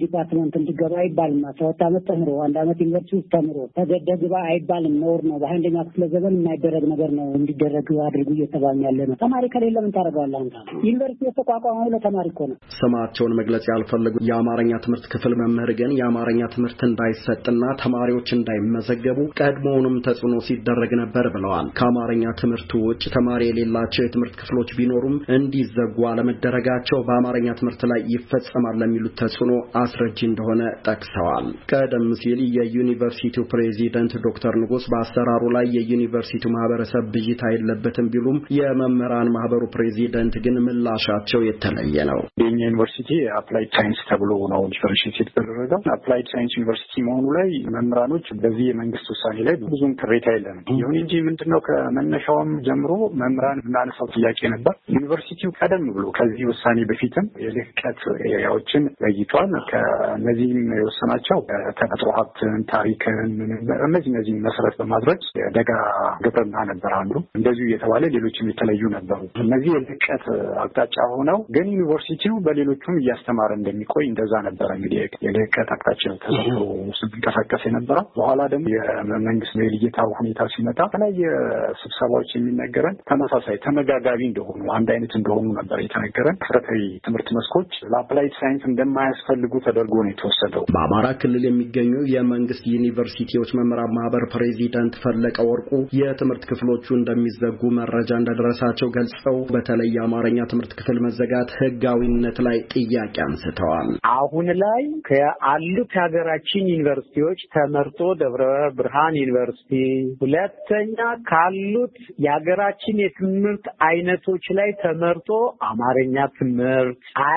ዲፓርትመንት እንዲገባ አይባልም። 12 ዓመት ተምሮ 1 ዓመት ዩኒቨርሲቲ ውስጥ ተምሮ ተገደግባ አይባልም። ነውር ነው። በአንደኛ ክፍለ ዘመን የማይደረግ ነገር ነው። እንዲደረግ አድርጉ እየተባለ ያለ ነው። ተማሪ ከሌለ ምን ታደርጋለህ አንተ? ዩኒቨርሲቲ የተቋቋመው ለተማሪ እኮ ነው። ስማቸውን መግለጽ ያልፈለጉ የአማርኛ ትምህርት ክፍል መምህር ግን የአማርኛ ትምህርት እንዳይሰጥና ተማሪዎች እንዳይመዘገቡ ቀድሞውንም ተጽዕኖ ሲደረግ ነበር ብለዋል። ከአማርኛ ትምህርት ውጭ ተማሪ የሌላቸው የትምህርት ክፍሎች ቢኖሩም እንዲዘጉ አለመደረጋቸው በአማርኛ ትምህርት ላይ ይፈጸማል ለሚሉት ተጽዕኖ አስረጂ እንደሆነ ጠቅሰዋል። ቀደም ሲል የዩኒቨርሲቲው ፕሬዚደንት ዶክተር ንጉስ በአሰራሩ ላይ የዩኒቨርሲቲው ማህበረሰብ ብዥታ የለበትም ቢሉም የመምህራን ማህበሩ ፕሬዚደንት ግን ምላሻቸው የተለየ ነው። የኛ ዩኒቨርሲቲ አፕላይድ ሳይንስ ተብሎ ነው ዲፈረንሺየት የተደረገው። አፕላይድ ሳይንስ ዩኒቨርሲቲ መሆኑ ላይ መምህራኖች በዚህ የመንግስት ውሳኔ ላይ ብዙም ቅሬታ የለንም። ይሁን እንጂ ምንድነው ከመነሻውም ጀምሮ መምህራን ብናነሳው ጥያቄ ነበር። ዩኒቨርሲቲው ቀደም ብሎ ከዚህ ውሳኔ በፊትም የልህቀት ኤሪያዎችን ለይቷል። ከነዚህም የወሰናቸው ተፈጥሮ ሀብትን፣ ታሪክን እነዚህ መሰረት በማድረግ ደጋ ግብርና ነበር አንዱ። እንደዚሁ የተባለ ሌሎችም የተለዩ ነበሩ። እነዚህ የልህቀት አቅጣጫ ሆነው ግን ዩኒቨርሲቲው በሌሎቹም እያስተማረ እንደሚቆይ እንደዛ ነበር። እንግዲህ የልህቀት አቅጣጫ ተሰጥቶ ሲንቀሳቀስ የነበረው በኋላ ደግሞ የመንግስት የልየታው ሁኔታ ሲመጣ የተለያየ ስብሰባዎች የሚነገረን ተመሳሳይ ተመጋጋቢ እንደሆኑ አንድ አይነት እንደሆኑ ነበር የተነገረን። መሰረታዊ ትምህርት መስኮች ለአፕላይድ ሳይንስ እንደማያስፈልጉ ተደርጎ ነው የተወሰደው። በአማራ ክልል የሚገኙ የመንግስት ዩኒቨርሲቲዎች መምህራን ማህበር ፕሬዚዳንት ፈለቀ ወርቁ የትምህርት ክፍሎቹ እንደሚዘጉ መረጃ እንደደረሳቸው ገልጸው በተለይ የአማርኛ ትምህርት ክፍል መዘጋት ህጋዊነት ላይ ጥያቄ አንስተዋል። አሁን ላይ ከአሉት ሀገራችን ዩኒቨርሲቲዎች ተመርጦ ደብረ ብርሃን ዩኒቨርሲቲ ሁለተኛ ካሉት የሀገራችን የትምህርት አይነቶች ላይ ተመርጦ አማርኛ ትምህርት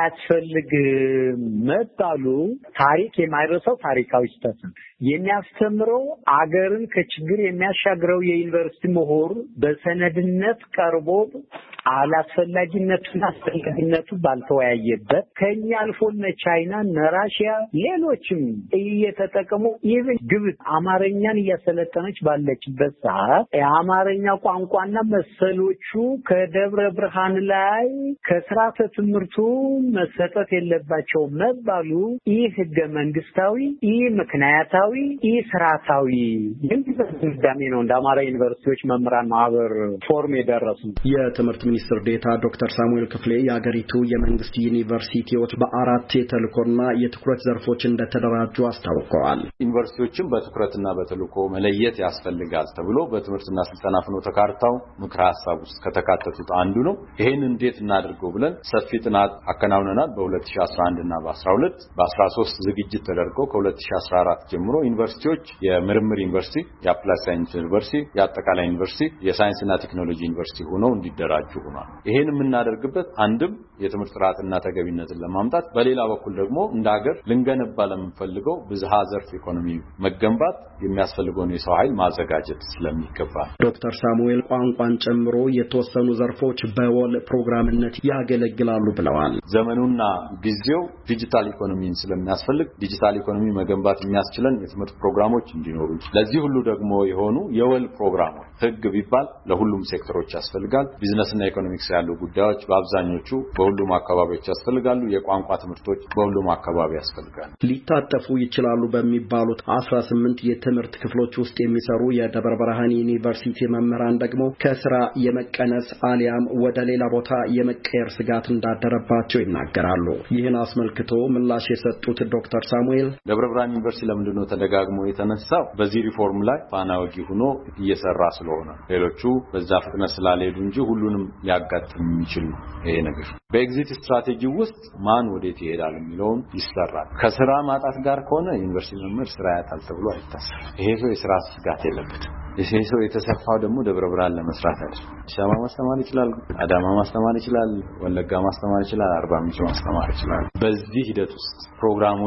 አያስፈልግም መባሉ ታሪክ የማይረሳው ታሪካዊ ስህተት ነው። የሚያስተምረው አገርን ከችግር የሚያሻግረው የዩኒቨርሲቲ ምሁር በሰነድነት ቀርቦ አላስፈላጊነቱና አስፈላጊነቱ ባልተወያየበት ከኛ አልፎ እነ ቻይና እነ ራሽያ ሌሎችም እየተጠቀሙ ኢቭን ግብጽ አማርኛን እያሰለጠነች ባለችበት ሰዓት የአማርኛ ቋንቋና መሰሎቹ ከደብረ ብርሃን ላይ ከስርዓተ ትምህርቱ መሰጠት የለባቸው መባሉ ይህ ህገ መንግስታዊ፣ ይህ ምክንያታዊ፣ ይህ ስርዓታዊ ድምዳሜ ነው። እንደ አማራ ዩኒቨርሲቲዎች መምህራን ማህበር ፎርም የደረሱ የትምህርት ሚኒስትር ዴታ ዶክተር ሳሙኤል ክፍሌ የአገሪቱ የመንግስት ዩኒቨርሲቲዎች በአራት የተልእኮና የትኩረት ዘርፎች እንደተደራጁ አስታውቀዋል። ዩኒቨርሲቲዎችን በትኩረትና በተልእኮ መለየት ያስፈልጋል ተብሎ በትምህርትና ስልጠና ፍኖተ ካርታው ምክረ ሐሳብ ውስጥ ከተካተቱት አንዱ ነው። ይሄን እንዴት እናድርገው ብለን ሰፊ ጥናት አከናውነናል። በ2011 እና በ13 ዝግጅት ተደርገው ከ2014 ጀምሮ ዩኒቨርሲቲዎች የምርምር ዩኒቨርሲቲ፣ የአፕላይ ሳይንስ ዩኒቨርሲቲ፣ የአጠቃላይ ዩኒቨርሲቲ፣ የሳይንስና ቴክኖሎጂ ዩኒቨርሲቲ ሆነው እንዲደራጁ ሆኗል። ይሄን የምናደርግበት አንድም የትምህርት ጥራትና ተገቢነትን ለማምጣት፣ በሌላ በኩል ደግሞ እንደ ሀገር ልንገነባ ለምንፈልገው ብዝሃ ዘርፍ ኢኮኖሚ መገንባት የሚያስፈልገውን የሰው ኃይል ማዘጋጀት ስለሚገባ ዶክተር ሳሙኤል ቋንቋን ጨምሮ የተወሰኑ ዘርፎች በወል ፕሮግራምነት ያገለግላሉ ብለዋል። ዘመኑና ጊዜው ዲጂታል ኢኮኖሚን ስለሚያስፈልግ ዲጂታል ኢኮኖሚ መገንባት የሚያስችለን የትምህርት ፕሮግራሞች እንዲኖሩ፣ ለዚህ ሁሉ ደግሞ የሆኑ የወል ፕሮግራሞች ህግ ቢባል ለሁሉም ሴክተሮች ያስፈልጋል። ቢዝነስና ኢኮኖሚክስ ያሉ ጉዳዮች በአብዛኞቹ በሁሉም አካባቢዎች ያስፈልጋሉ። የቋንቋ ትምህርቶች በሁሉም አካባቢ ያስፈልጋሉ። ሊታጠፉ ይችላሉ በሚባሉት 18 የትምህርት ክፍሎች ውስጥ የሚሰሩ የደብረ ብርሃን ዩኒቨርሲቲ መምህራን ደግሞ ከስራ የመቀነስ አሊያም ወደ ሌላ ቦታ የመቀየር ስጋት እንዳደረባቸው ይናገራሉ። ይህን አስመልክቶ ምላሽ የሰጡት ዶክተር ሳሙኤል ደብረ ብርሃን ዩኒቨርሲቲ ለምንድነው ተደጋግሞ የተነሳው? በዚህ ሪፎርም ላይ ፋና ወጊ ሆኖ እየሰራ ስለሆነ ሌሎቹ በዛ ፍጥነት ስላልሄዱ እንጂ ሁሉንም ሊያጋጥም የሚችል ነው። ይሄ ነገር በኤግዚት ስትራቴጂ ውስጥ ማን ወዴት ይሄዳል የሚለውን ይሰራል። ከስራ ማጣት ጋር ከሆነ ዩኒቨርሲቲ መምህር ስራ ያጣል ተብሎ አይታሰብም። ይሄ ሰው የስራ ስጋት የለበትም። ይሄ ሰው የተሰፋው ደግሞ ደብረ ብርሃን ለመስራት አይደለም። ሻማ ማስተማር ይችላል፣ አዳማ ማስተማር ይችላል፣ ወለጋ ማስተማር ይችላል፣ አርባ ምንጭ ማስተማር ይችላል። በዚህ ሂደት ውስጥ ፕሮግራሞች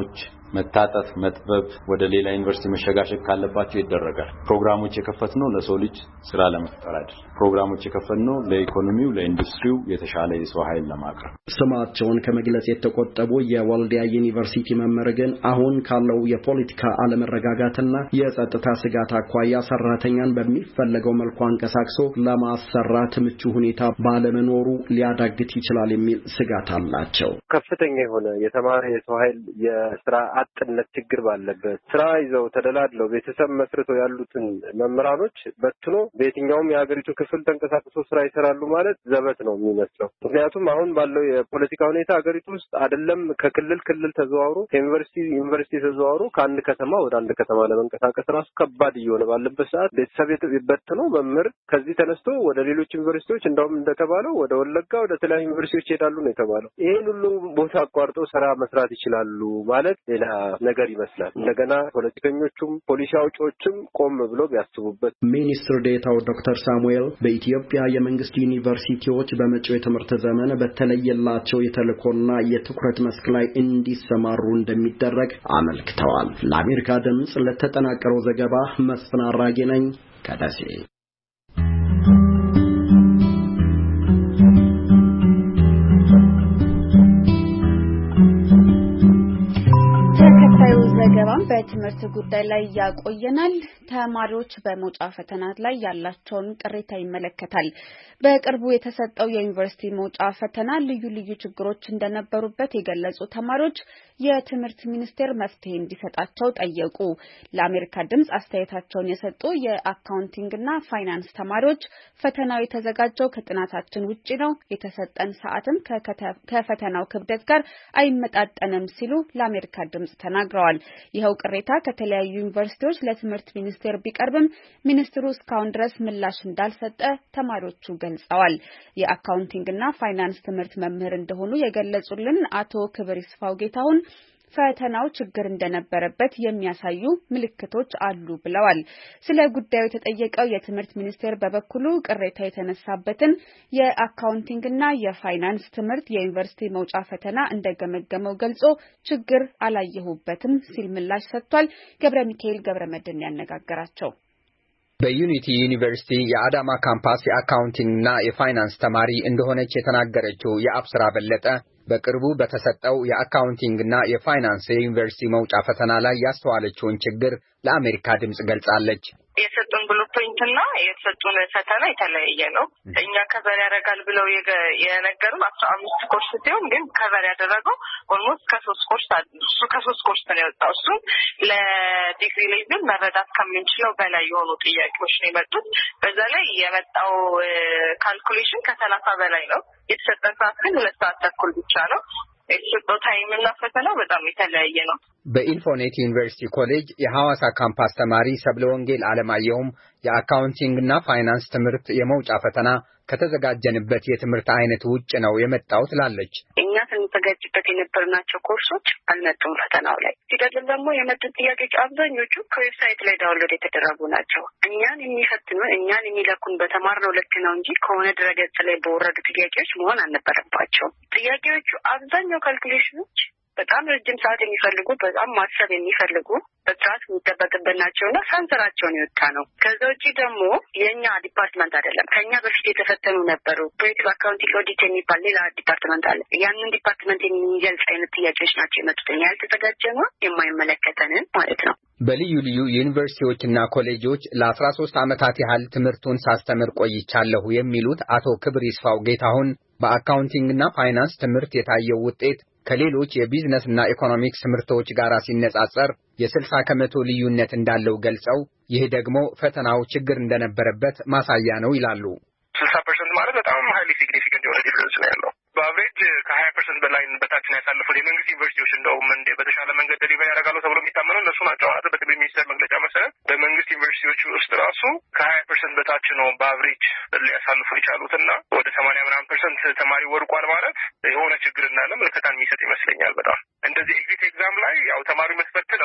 መታጠፍ መጥበብ ወደ ሌላ ዩኒቨርሲቲ መሸጋሸግ ካለባቸው ይደረጋል። ፕሮግራሞች የከፈትነው ለሰው ልጅ ስራ ለመፍጠር አይደል። ፕሮግራሞች የከፈትነው ለኢኮኖሚው ለኢንዱስትሪው የተሻለ የሰው ኃይል ለማቅረብ። ስማቸውን ከመግለጽ የተቆጠቡ የወልዲያ ዩኒቨርሲቲ መምህር ግን አሁን ካለው የፖለቲካ አለመረጋጋትና የጸጥታ ስጋት አኳያ ሰራተኛን በሚፈለገው መልኩ አንቀሳቅሶ ለማሰራት ምቹ ሁኔታ ባለመኖሩ ሊያዳግት ይችላል የሚል ስጋት አላቸው። ከፍተኛ የሆነ የተማረ የሰው ኃይል የስራ አጥነት ችግር ባለበት ስራ ይዘው ተደላድለው ቤተሰብ መስርተው ያሉትን መምህራኖች በትኖ በየትኛውም የሀገሪቱ ክፍል ተንቀሳቅሶ ስራ ይሰራሉ ማለት ዘበት ነው የሚመስለው። ምክንያቱም አሁን ባለው የፖለቲካ ሁኔታ ሀገሪቱ ውስጥ አይደለም ከክልል ክልል ተዘዋውሮ ዩኒቨርሲቲ ተዘዋውሮ ከአንድ ከተማ ወደ አንድ ከተማ ለመንቀሳቀስ ራሱ ከባድ እየሆነ ባለበት ሰዓት ቤተሰብ በትኖ መምህር ከዚህ ተነስቶ ወደ ሌሎች ዩኒቨርሲቲዎች እንደውም እንደተባለው ወደ ወለጋ ወደ ተለያዩ ዩኒቨርሲቲዎች ይሄዳሉ ነው የተባለው። ይሄን ሁሉ ቦታ አቋርጠው ስራ መስራት ይችላሉ ማለት ሌላ ነገር ይመስላል። እንደገና ፖለቲከኞቹም ፖሊሲ አውጪዎችም ቆም ብሎ ቢያስቡበት። ሚኒስትር ዴኤታው ዶክተር ሳሙኤል በኢትዮጵያ የመንግስት ዩኒቨርሲቲዎች በመጪው የትምህርት ዘመን በተለየላቸው የተልእኮና የትኩረት መስክ ላይ እንዲሰማሩ እንደሚደረግ አመልክተዋል። ለአሜሪካ ድምጽ ለተጠናቀረው ዘገባ መስፍን አራጌ ነኝ ከደሴ። ዘገባም በትምህርት ጉዳይ ላይ ያቆየናል። ተማሪዎች በመውጫ ፈተና ላይ ያላቸውን ቅሬታ ይመለከታል። በቅርቡ የተሰጠው የዩኒቨርሲቲ መውጫ ፈተና ልዩ ልዩ ችግሮች እንደነበሩበት የገለጹ ተማሪዎች የትምህርት ሚኒስቴር መፍትሄ እንዲሰጣቸው ጠየቁ። ለአሜሪካ ድምጽ አስተያየታቸውን የሰጡ የአካውንቲንግና ፋይናንስ ተማሪዎች ፈተናው የተዘጋጀው ከጥናታችን ውጪ ነው፣ የተሰጠን ሰዓትም ከፈተናው ክብደት ጋር አይመጣጠንም ሲሉ ለአሜሪካ ድምጽ ተናግረዋል። ይኸው ቅሬታ ከተለያዩ ዩኒቨርሲቲዎች ለትምህርት ሚኒስቴር ቢቀርብም ሚኒስትሩ እስካሁን ድረስ ምላሽ እንዳልሰጠ ተማሪዎቹ ገልጸዋል። የአካውንቲንግና ፋይናንስ ትምህርት መምህር እንደሆኑ የገለጹልን አቶ ክብር ይስፋው ጌታሁን ፈተናው ችግር እንደነበረበት የሚያሳዩ ምልክቶች አሉ ብለዋል። ስለ ጉዳዩ የተጠየቀው የትምህርት ሚኒስቴር በበኩሉ ቅሬታ የተነሳበትን የአካውንቲንግና የፋይናንስ ትምህርት የዩኒቨርሲቲ መውጫ ፈተና እንደገመገመው ገልጾ ችግር አላየሁበትም ሲል ምላሽ ሰጥቷል። ገብረ ሚካኤል ገብረመድህን ያነጋገራቸው በዩኒቲ ዩኒቨርሲቲ የአዳማ ካምፓስ የአካውንቲንግና የፋይናንስ ተማሪ እንደሆነች የተናገረችው የአብስራ በለጠ በቅርቡ በተሰጠው የአካውንቲንግና የፋይናንስ የዩኒቨርሲቲ መውጫ ፈተና ላይ ያስተዋለችውን ችግር ለአሜሪካ ድምጽ ገልጻለች። የሰጡን ብሎክ ፖይንትና የተሰጡን ፈተና የተለያየ ነው። እኛ ከቨር ያደርጋል ብለው የነገሩን 15 ኮርስ ሲሆን ግን ከቨር ያደረገው ኦልሞስት ከሶስት ኮርስ ነው የወጣው። እሱ ለዲግሪ ሌቭል መረዳት ከምንችለው በላይ የሆኑ ጥያቄዎች ነው የመጡት። በዛ ላይ የመጣው ካልኩሌሽን ከ30 በላይ ነው። የተሰጠን ሰዓት ግን 2 ሰዓት ተኩል ብቻ ነው። የተሰጠው ታይምና ፈተናው በጣም የተለያየ ነው። በኢንፎኔት ዩኒቨርሲቲ ኮሌጅ የሐዋሳ ካምፓስ ተማሪ ሰብለ ወንጌል አለማየሁም የአካውንቲንግና ፋይናንስ ትምህርት የመውጫ ፈተና ከተዘጋጀንበት የትምህርት አይነት ውጭ ነው የመጣው ትላለች። እኛ ስንዘጋጅበት የነበርናቸው ኮርሶች አልመጡም ፈተናው ላይ። ሲደግም ደግሞ የመጡት ጥያቄዎች አብዛኞቹ ከዌብሳይት ላይ ዳውንሎድ የተደረጉ ናቸው። እኛን የሚፈትኑ እኛን የሚለኩን በተማርነው ልክ ነው እንጂ ከሆነ ድረገጽ ላይ በወረዱ ጥያቄዎች መሆን አልነበረባቸውም። ጥያቄዎቹ አብዛኛው ካልኩሌሽኖች በጣም ረጅም ሰዓት የሚፈልጉ በጣም ማሰብ የሚፈልጉ በጥራት የሚጠበቅበት ናቸውና ሳንሰራቸውን የወጣ ነው። ከዛ ውጪ ደግሞ የኛ ዲፓርትመንት አይደለም፣ ከኛ በፊት የተፈተኑ ነበሩ። ፕሮጀክት አካውንቲንግ ኦዲት የሚባል ሌላ ዲፓርትመንት አለ። ያንን ዲፓርትመንት የሚገልጽ አይነት ጥያቄዎች ናቸው የመጡት። ያልተዘጋጀነው የማይመለከተንን ማለት ነው። በልዩ ልዩ ዩኒቨርሲቲዎችና ኮሌጆች ለ13 ዓመታት ያህል ትምህርቱን ሳስተምር ቆይቻለሁ የሚሉት አቶ ክብር ይስፋው ጌታሁን በአካውንቲንግና ፋይናንስ ትምህርት የታየው ውጤት ከሌሎች የቢዝነስና ኢኮኖሚክስ ትምህርቶች ጋር ሲነጻጸር የ60 ከመቶ ልዩነት እንዳለው ገልጸው ይህ ደግሞ ፈተናው ችግር እንደነበረበት ማሳያ ነው ይላሉ። 60% ማለት በጣም ሃይሊ ሲግኒፊካንት የሆነ ዲፍረንስ ነው ያለው። በአቨሬጅ ከ20% በላይ በታችን ያሳለፉት የመንግስት ዩኒቨርሲቲዎች እንደውም በተሻለ መንገድ ዴሊቨር ያደርጋሉ ተብሎ የሚታመነው እነሱ ናቸው። በትምህርት ሚኒስቴር መግለጫ መሰረት በመንግስት ዩኒቨርሲቲዎች ውስጥ ራሱ ከ20% በታች ነው በአቨሬጅ ሊያሳልፉ የቻሉትና ወደ 80% ተማሪ ወድቋል ማለት የሆነ ችግር እንዳለ ምልክታን የሚሰጥ ይመስለኛል። በጣም እንደዚህ ኤግዚት ኤግዛም ላይ ያው ተማሪው መስፈርት ነው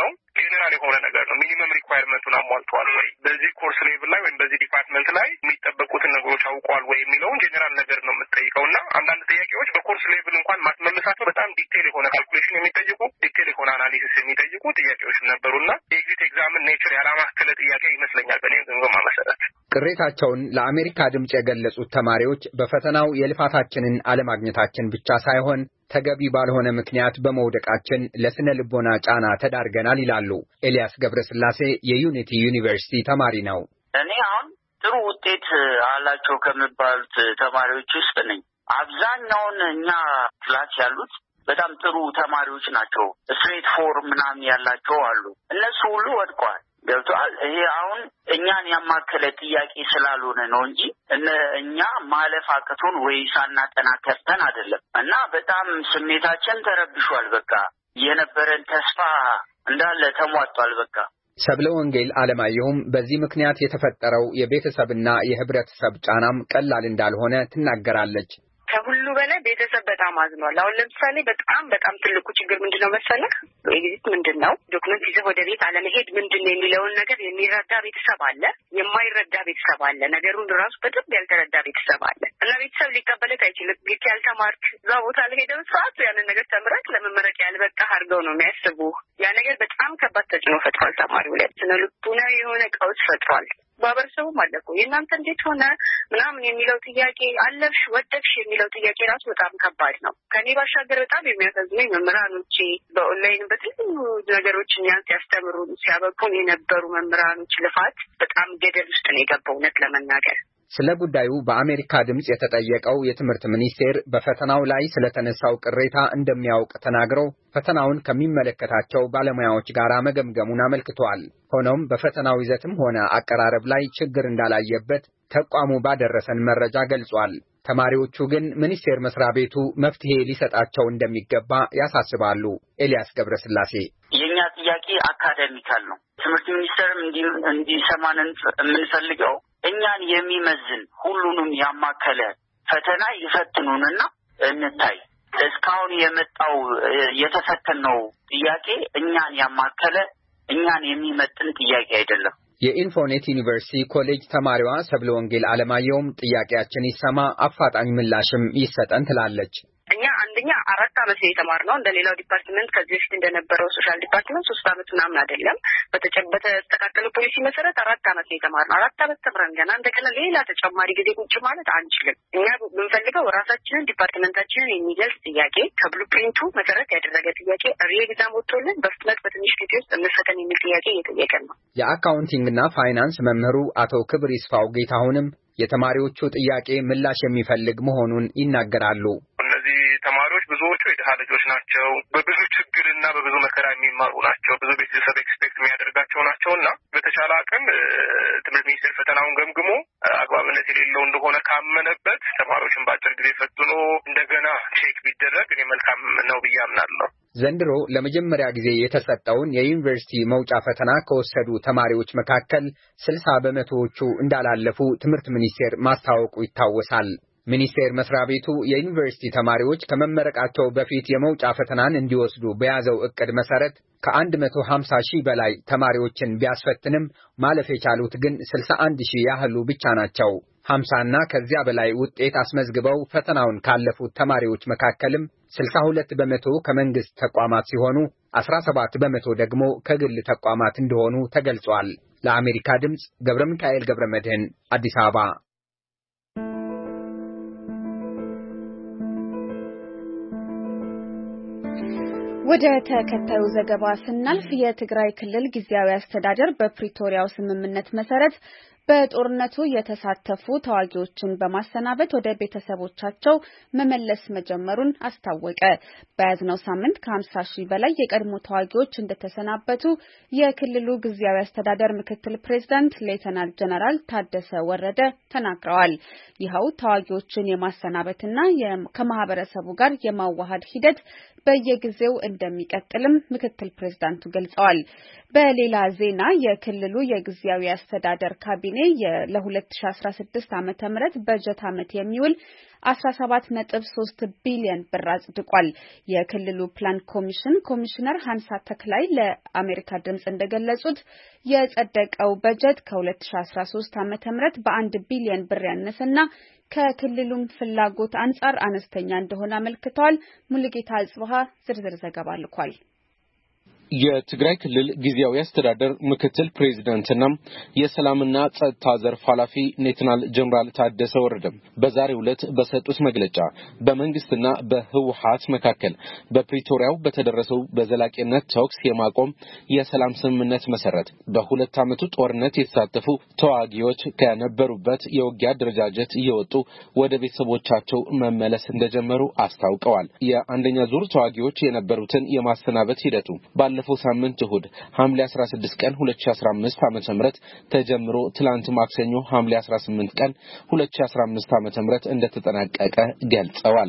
ጄኔራል የሆነ ነገር ነው። ሚኒመም ሪኳየርመንቱን አሟልቷል ወይ፣ በዚህ ኮርስ ሌቭል ላይ ወይም በዚህ ዲፓርትመንት ላይ የሚጠበቁትን ነገሮች አውቋል ወይ የሚለውን ጄኔራል ነገር ነው የምትጠይቀው እና አንዳንድ ጥያቄዎች በኮርስ ሌቭል እንኳን ማስመለሳቸው በጣም ዲቴል የሆነ ካልኩሌሽን የሚጠይቁ ዲቴል የሆነ አናሊሲስ የሚጠይቁ ጥያቄዎች ነበሩና የኤግዚት ኤግዛምን ኔቸር ያላማከለ ጥያቄ ይመስለኛል በእኔ ግምገማ መሰረት። ቅሬታቸውን ለአሜሪካ ድምጽ የገለጹት ተማሪዎች በፈተናው የልፋታችንን አለማግኘታችን ብቻ ሳይሆን ተገቢ ባልሆነ ምክንያት በመውደቃችን ለስነ ልቦና ጫና ተዳርገናል ይላሉ። ኤልያስ ገብረስላሴ የዩኒቲ ዩኒቨርሲቲ ተማሪ ነው። እኔ አሁን ጥሩ ውጤት አላቸው ከሚባሉት ተማሪዎች ውስጥ ነኝ። አብዛኛውን እኛ ክላስ ያሉት በጣም ጥሩ ተማሪዎች ናቸው። ስትሬት ፎር ምናምን ያላቸው አሉ። እነሱ ሁሉ ወድቀዋል። ገብቷል። ይሄ አሁን እኛን ያማከለ ጥያቄ ስላልሆነ ነው እንጂ እኛ ማለፍ አቅቶን ወይ ሳናጠና ከፍተን አይደለም። እና በጣም ስሜታችን ተረብሿል። በቃ የነበረን ተስፋ እንዳለ ተሟጧል። በቃ ሰብለ ወንጌል አለማየሁም በዚህ ምክንያት የተፈጠረው የቤተሰብና የህብረተሰብ ጫናም ቀላል እንዳልሆነ ትናገራለች። ከሁሉ በላይ ቤተሰብ በጣም አዝኗል። አሁን ለምሳሌ በጣም ትልቁ ችግር ምንድነው መሰለህ? ኤግዚት ምንድነው ዶክመንት ይዘህ ወደ ቤት አለመሄድ ምንድነው የሚለውን ነገር የሚረዳ ቤተሰብ አለ፣ የማይረዳ ቤተሰብ አለ፣ ነገሩን ራሱ በደንብ ያልተረዳ ቤተሰብ አለ። እና ቤተሰብ ሊቀበልህ አይችልም። ግድ ያልተማርክ እዛ ቦታ ለሄደው ሰዓት ያንን ነገር ተምረክ ለመመረቅ ያልበቃህ አድርገው ነው የሚያስቡ። ያ ነገር በጣም ከባድ ተጽዕኖ ፈጥሯል ተማሪው ላይ። ስነ ልቦናዊ የሆነ ቀውስ ፈጥሯል። ማህበረሰቡም አለ እኮ የእናንተ እንዴት ሆነ ምናምን የሚለው ጥያቄ፣ አለፍሽ ወደቅሽ የሚለው ጥያቄ ራሱ በጣም ከባድ ነው። ከኔ ባሻገር በጣም የሚያሳዝነኝ መምህራኖቼ በኦንላይን በተለያዩ ነገሮች እኛን ሲያስተምሩ ሲያበቁን የነበሩ መምህራኖች ልፋት በጣም ገደል ውስጥ ነው የገባው እውነት ለመናገር። ስለ ጉዳዩ በአሜሪካ ድምጽ የተጠየቀው የትምህርት ሚኒስቴር በፈተናው ላይ ስለተነሳው ቅሬታ እንደሚያውቅ ተናግረው ፈተናውን ከሚመለከታቸው ባለሙያዎች ጋር መገምገሙን አመልክቷል። ሆኖም በፈተናው ይዘትም ሆነ አቀራረብ ላይ ችግር እንዳላየበት ተቋሙ ባደረሰን መረጃ ገልጿል። ተማሪዎቹ ግን ሚኒስቴር መስሪያ ቤቱ መፍትሄ ሊሰጣቸው እንደሚገባ ያሳስባሉ። ኤልያስ ገብረስላሴ የኛ ጥያቄ አካዳሚካል ነው። ትምህርት ሚኒስቴርም እንዲሰማን የምንፈልገው እኛን የሚመዝን ሁሉንም ያማከለ ፈተና ይፈትኑንና እንታይ። እስካሁን የመጣው የተፈተነው ጥያቄ እኛን ያማከለ እኛን የሚመጥን ጥያቄ አይደለም። የኢንፎኔት ዩኒቨርሲቲ ኮሌጅ ተማሪዋ ሰብለ ወንጌል አለማየሁም ጥያቄያችን ይሰማ፣ አፋጣኝ ምላሽም ይሰጠን ትላለች። እኛ አንደኛ 4 ዓመት ነው የተማርነው። እንደሌላው ዲፓርትመንት ከዚህ በፊት እንደነበረው ሶሻል ዲፓርትመንት 3 ዓመት ምናምን አይደለም። በተስተካከለ ፖሊሲ መሰረት 4 ዓመት ነው የተማርነው። 4 ዓመት ተምረን ገና እንደገና ሌላ ተጨማሪ ጊዜ ቁጭ ማለት አንችልም። እኛ የምንፈልገው ራሳችንን ዲፓርትመንታችንን የሚገልጽ ጥያቄ ከብሉፕሪንቱ መሰረት ያደረገ ጥያቄ ሪኤግዛም ወጥቶልን በፍጥነት በትንሽ ጊዜ ውስጥ እንፈተን የሚል ጥያቄ እየጠየቀን ነው። የአካውንቲንግና ፋይናንስ መምህሩ አቶ ክብር ይስፋው ጌታሁንም የተማሪዎቹ ጥያቄ ምላሽ የሚፈልግ መሆኑን ይናገራሉ። ተማሪዎች ብዙዎቹ የድሃ ልጆች ናቸው። በብዙ ችግርና በብዙ መከራ የሚማሩ ናቸው። ብዙ ቤተሰብ ኤክስፔክት የሚያደርጋቸው ናቸውና በተቻለ አቅም ትምህርት ሚኒስቴር ፈተናውን ገምግሞ አግባብነት የሌለው እንደሆነ ካመነበት ተማሪዎችን በአጭር ጊዜ ፈትኖ እንደገና ቼክ ቢደረግ እኔ መልካም ነው ብዬ አምናለሁ። ዘንድሮ ለመጀመሪያ ጊዜ የተሰጠውን የዩኒቨርሲቲ መውጫ ፈተና ከወሰዱ ተማሪዎች መካከል 60 በመቶዎቹ እንዳላለፉ ትምህርት ሚኒስቴር ማስታወቁ ይታወሳል። ሚኒስቴር መስሪያ ቤቱ የዩኒቨርሲቲ ተማሪዎች ከመመረቃቸው በፊት የመውጫ ፈተናን እንዲወስዱ በያዘው እቅድ መሰረት ከ150 ሺህ በላይ ተማሪዎችን ቢያስፈትንም ማለፍ የቻሉት ግን 61 ሺህ ያህሉ ብቻ ናቸው። 50ና ከዚያ በላይ ውጤት አስመዝግበው ፈተናውን ካለፉት ተማሪዎች መካከልም 62 በመቶ ከመንግስት ተቋማት ሲሆኑ 17 በመቶ ደግሞ ከግል ተቋማት እንደሆኑ ተገልጿል። ለአሜሪካ ድምጽ ገብረ ሚካኤል ገብረ መድህን አዲስ አበባ። ወደ ተከታዩ ዘገባ ስናልፍ የትግራይ ክልል ጊዜያዊ አስተዳደር በፕሪቶሪያው ስምምነት መሰረት በጦርነቱ የተሳተፉ ተዋጊዎችን በማሰናበት ወደ ቤተሰቦቻቸው መመለስ መጀመሩን አስታወቀ። በያዝነው ሳምንት ከ50 ሺህ በላይ የቀድሞ ተዋጊዎች እንደተሰናበቱ የክልሉ ጊዜያዊ አስተዳደር ምክትል ፕሬዝዳንት ሌተናል ጀነራል ታደሰ ወረደ ተናግረዋል። ይኸው ተዋጊዎችን የማሰናበትና ከማህበረሰቡ ጋር የማዋሃድ ሂደት በየጊዜው እንደሚቀጥልም ምክትል ፕሬዝዳንቱ ገልጸዋል። በሌላ ዜና የክልሉ የጊዜያዊ አስተዳደር ካቢኔ ካቢኔ ለ2016 ዓመተ ምህረት በጀት ዓመት የሚውል 17.3 ቢሊዮን ብር አጽድቋል። የክልሉ ፕላን ኮሚሽን ኮሚሽነር ሀንሳ ተክላይ ለአሜሪካ ድምጽ እንደገለጹት የጸደቀው በጀት ከ2013 ዓመተ ምህረት በ1 ቢሊዮን ብር ያነሰና ከክልሉም ፍላጎት አንጻር አነስተኛ እንደሆነ አመልክተዋል። ሙሉጌታ አጽብሃ ዝርዝር ዘገባ ልኳል። የትግራይ ክልል ጊዜያዊ አስተዳደር ምክትል ፕሬዝዳንትና የሰላምና ጸጥታ ዘርፍ ኃላፊ ሌተናል ጀነራል ታደሰ ወረደ በዛሬው ዕለት በሰጡት መግለጫ በመንግስትና በህወሓት መካከል በፕሪቶሪያው በተደረሰው በዘላቂነት ተኩስ የማቆም የሰላም ስምምነት መሰረት በሁለት ዓመቱ ጦርነት የተሳተፉ ተዋጊዎች ከነበሩበት የውጊያ ደረጃጀት እየወጡ ወደ ቤተሰቦቻቸው መመለስ እንደጀመሩ አስታውቀዋል። የአንደኛ ዙር ተዋጊዎች የነበሩትን የማሰናበት ሂደቱ ባለፈው ሳምንት እሁድ ሐምሌ 16 ቀን 2015 ዓ.ም ተጀምሮ ትላንት ማክሰኞ ሐምሌ 18 ቀን 2015 ዓ.ም እንደተጠናቀቀ ገልጸዋል።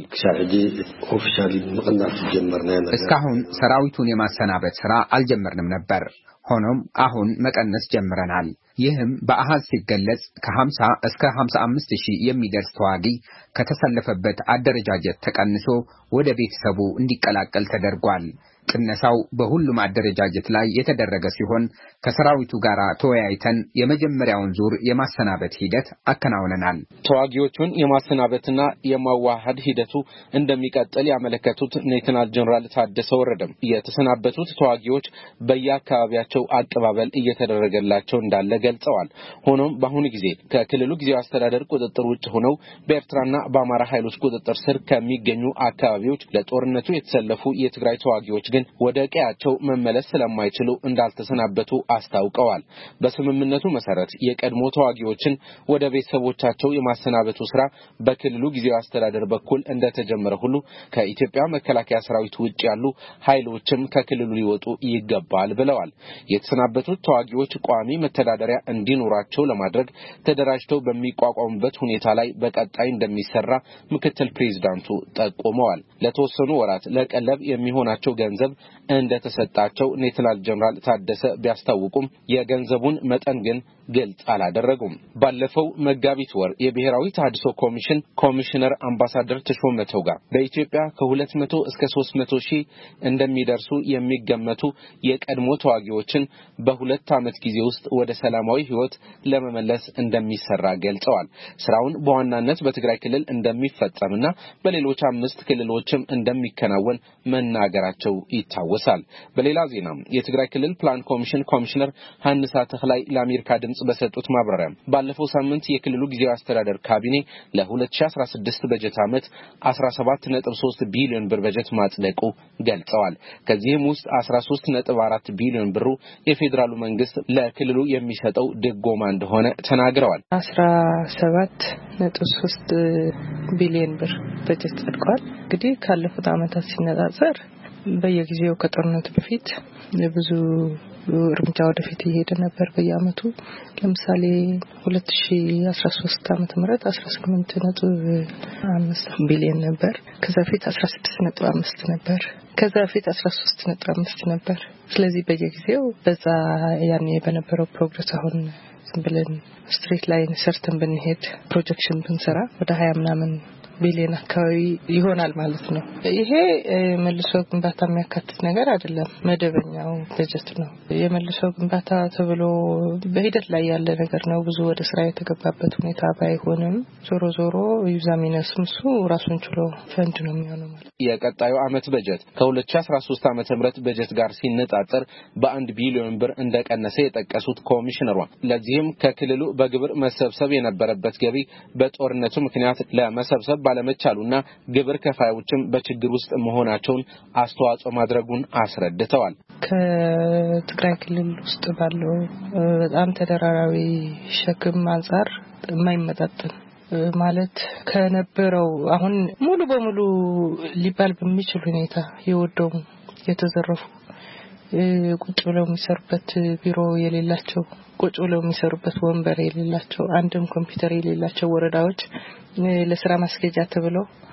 እስካሁን ሰራዊቱን የማሰናበት ስራ አልጀመርንም ነበር። ሆኖም አሁን መቀነስ ጀምረናል። ይህም በአሃዝ ሲገለጽ ከ50 እስከ 55 ሺህ የሚደርስ ተዋጊ ከተሰለፈበት አደረጃጀት ተቀንሶ ወደ ቤተሰቡ እንዲቀላቀል ተደርጓል። ቅነሳው በሁሉም አደረጃጀት ላይ የተደረገ ሲሆን ከሰራዊቱ ጋር ተወያይተን የመጀመሪያውን ዙር የማሰናበት ሂደት አከናውነናል። ተዋጊዎቹን የማሰናበትና የማዋሃድ ሂደቱ እንደሚቀጥል ያመለከቱት ሌተናል ጀነራል ታደሰ ወረደ የተሰናበቱት ተዋጊዎች በየአካባቢያቸው አቀባበል እየተደረገላቸው እንዳለ ገልጸዋል። ሆኖም በአሁኑ ጊዜ ከክልሉ ጊዜያዊ አስተዳደር ቁጥጥር ውጭ ሆነው በኤርትራና በአማራ ኃይሎች ቁጥጥር ስር ከሚገኙ አካባቢዎች ለጦርነቱ የተሰለፉ የትግራይ ተዋጊዎች ግን ወደ ቀያቸው መመለስ ስለማይችሉ እንዳልተሰናበቱ አስታውቀዋል። በስምምነቱ መሰረት የቀድሞ ተዋጊዎችን ወደ ቤተሰቦቻቸው የማሰናበቱ ስራ በክልሉ ጊዜያዊ አስተዳደር በኩል እንደተጀመረ ሁሉ ከኢትዮጵያ መከላከያ ሰራዊት ውጭ ያሉ ኃይሎችም ከክልሉ ሊወጡ ይገባል ብለዋል። የተሰናበቱት ተዋጊዎች ቋሚ መተዳደሪያ እንዲኖራቸው ለማድረግ ተደራጅተው በሚቋቋሙበት ሁኔታ ላይ በቀጣይ እንደሚሰራ ምክትል ፕሬዝዳንቱ ጠቁመዋል። ለተወሰኑ ወራት ለቀለብ የሚሆናቸው ገንዘብ እንደተሰጣቸው ሌተናል ጀነራል ታደሰ ቢያስታውቁም የገንዘቡን መጠን ግን ግልጽ አላደረጉም። ባለፈው መጋቢት ወር የብሔራዊ ተሃድሶ ኮሚሽን ኮሚሽነር አምባሳደር ተሾመ ተውጋ በኢትዮጵያ ከ200 እስከ 300 ሺህ እንደሚደርሱ የሚገመቱ የቀድሞ ተዋጊዎችን በሁለት ዓመት ጊዜ ውስጥ ወደ ሰላማዊ ህይወት ለመመለስ እንደሚሰራ ገልጸዋል። ስራውን በዋናነት በትግራይ ክልል እንደሚፈጸምና በሌሎች 5 ክልሎችም እንደሚከናወን መናገራቸው ይታወሳል። በሌላ ዜና የትግራይ ክልል ፕላን ኮሚሽን ኮሚሽነር ሀንሳ ተክላይ ለአሜሪካ ድምጽ በሰጡት ማብራሪያ ባለፈው ሳምንት የክልሉ ጊዜያዊ አስተዳደር ካቢኔ ለ2016 በጀት ዓመት 17.3 ቢሊዮን ብር በጀት ማጽደቁ ገልጸዋል። ከዚህም ውስጥ 13.4 ቢሊዮን ብሩ የፌዴራሉ መንግስት ለክልሉ የሚሰጠው ድጎማ እንደሆነ ተናግረዋል። 17.3 ቢሊዮን ብር በጀት ጸድቋል። እንግዲህ ካለፉት ዓመታት ሲነጻጸር በየጊዜው ከጦርነቱ በፊት ብዙ እርምጃ ወደፊት እየሄደ ነበር። በየአመቱ ለምሳሌ 2013 ዓመተ ምህረት 18.5 ቢሊዮን ነበር። ከዛ በፊት 16.5 ነበር። ከዛ በፊት 13.5 ነበር። ስለዚህ በየጊዜው በዛ ያኔ በነበረው ፕሮግረስ አሁን ዝም ብለን ስትሬት ላይን ሰርተን ብንሄድ ፕሮጀክሽን ብንሰራ ወደ 20 ምናምን ቢሊዮን አካባቢ ይሆናል ማለት ነው። ይሄ መልሶ ግንባታ የሚያካትት ነገር አይደለም፣ መደበኛው በጀት ነው። የመልሶ ግንባታ ተብሎ በሂደት ላይ ያለ ነገር ነው። ብዙ ወደ ስራ የተገባበት ሁኔታ ባይሆንም ዞሮ ዞሮ ይዛሚነስም እሱ ራሱን ችሎ ፈንድ ነው የሚሆነው ማለት። የቀጣዩ አመት በጀት ከ2013 ዓመተ ምህረት በጀት ጋር ሲነጻጸር በ1 ቢሊዮን ብር እንደቀነሰ የጠቀሱት ኮሚሽነሯ ለዚህም ከክልሉ በግብር መሰብሰብ የነበረበት ገቢ በጦርነቱ ምክንያት ለመሰብሰብ ባለመቻሉና ግብር ከፋዮችም በችግር ውስጥ መሆናቸውን አስተዋጽኦ ማድረጉን አስረድተዋል። ከትግራይ ክልል ውስጥ ባለው በጣም ተደራራቢ ሸክም አንፃር የማይመጣጠን ማለት ከነበረው አሁን ሙሉ በሙሉ ሊባል በሚችል ሁኔታ የወደሙ የተዘረፉ ቁጭ ብለው የሚሰሩበት ቢሮ የሌላቸው ቁጭ ብለው የሚሰሩበት ወንበር የሌላቸው አንድም ኮምፒውተር የሌላቸው ወረዳዎች ለስራ ማስኬጃ ተብለው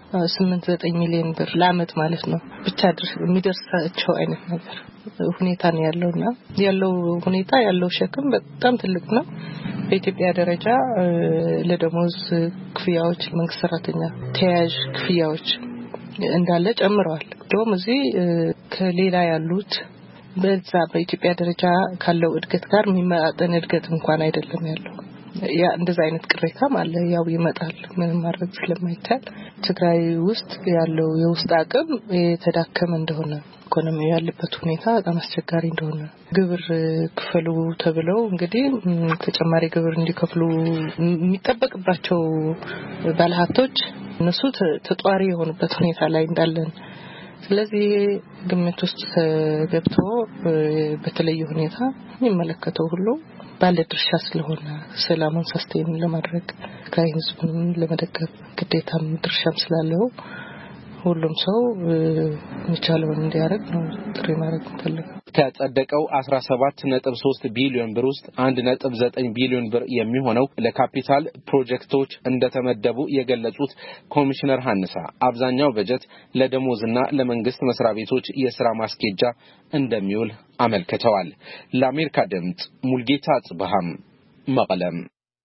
8-9 ሚሊዮን ብር ለአመት ማለት ነው ብቻ የሚደርሳቸው አይነት ነገር ሁኔታ ነው ያለው ሁኔታ ያለው ሸክም በጣም ትልቅ ነው። በኢትዮጵያ ደረጃ ለደሞዝ ክፍያዎች መንግስት ሰራተኛ ተያዥ ክፍያዎች እንዳለ ጨምረዋል። ደግሞ እዚህ ከሌላ ያሉት በዛ በኢትዮጵያ ደረጃ ካለው እድገት ጋር የሚመጣጠን እድገት እንኳን አይደለም ያለው። ያ እንደዛ አይነት ቅሬታም አለ። ያው ይመጣል ምንም ማድረግ ስለማይቻል ትግራይ ውስጥ ያለው የውስጥ አቅም የተዳከመ እንደሆነ ኢኮኖሚው ያለበት ሁኔታ በጣም አስቸጋሪ እንደሆነ ግብር ክፈሉ ተብለው እንግዲህ ተጨማሪ ግብር እንዲከፍሉ የሚጠበቅባቸው ባለሀብቶች እነሱ ተጧሪ የሆኑበት ሁኔታ ላይ እንዳለን ስለዚህ ግምት ውስጥ ገብቶ በተለየ ሁኔታ የሚመለከተው ሁሉ ባለ ድርሻ ስለሆነ ሰላሙን ሰስቴን ለማድረግ ከህዝቡን ለመደገፍ ግዴታም ድርሻም ስላለው ሁሉም ሰው የሚቻለውን እንዲያደርግ ነው ጥሪ ማድረግ ፈልገው ከጸደቀው 17.3 ቢሊዮን ብር ውስጥ 1.9 ቢሊዮን ብር የሚሆነው ለካፒታል ፕሮጀክቶች እንደተመደቡ የገለጹት ኮሚሽነር ሐንሳ አብዛኛው በጀት ለደሞዝና ለመንግስት መስሪያ ቤቶች የሥራ ማስኬጃ እንደሚውል አመልክተዋል። ለአሜሪካ ድምጽ ሙልጌታ ጽብሃም መቀለም።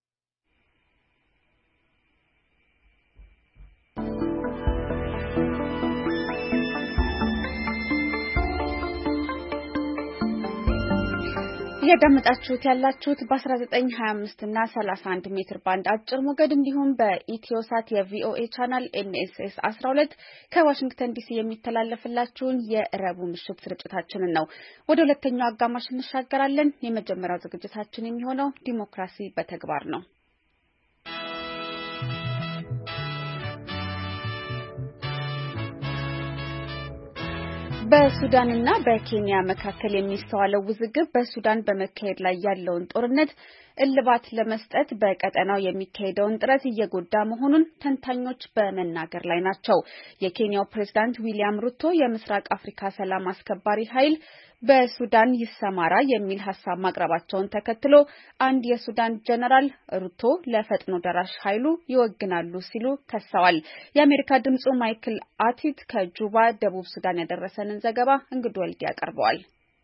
ያዳመጣችሁት ያላችሁት በ1925 እና 31 ሜትር ባንድ አጭር ሞገድ እንዲሁም በኢትዮሳት የቪኦኤ ቻናል NSS 12 ከዋሽንግተን ዲሲ የሚተላለፍላችሁን የረቡዕ ምሽት ስርጭታችንን ነው። ወደ ሁለተኛው አጋማሽ እንሻገራለን። የመጀመሪያው ዝግጅታችን የሚሆነው ዲሞክራሲ በተግባር ነው። በሱዳንና በኬንያ መካከል የሚስተዋለው ውዝግብ በሱዳን በመካሄድ ላይ ያለውን ጦርነት እልባት ለመስጠት በቀጠናው የሚካሄደውን ጥረት እየጎዳ መሆኑን ተንታኞች በመናገር ላይ ናቸው። የኬንያው ፕሬዝዳንት ዊሊያም ሩቶ የምስራቅ አፍሪካ ሰላም አስከባሪ ኃይል በሱዳን ይሰማራ የሚል ሐሳብ ማቅረባቸውን ተከትሎ አንድ የሱዳን ጀነራል ሩቶ ለፈጥኖ ደራሽ ኃይሉ ይወግናሉ ሲሉ ከሰዋል። የአሜሪካ ድምጹ ማይክል አቲት ከጁባ ደቡብ ሱዳን ያደረሰንን ዘገባ እንግዶ ወልድ ያቀርበዋል።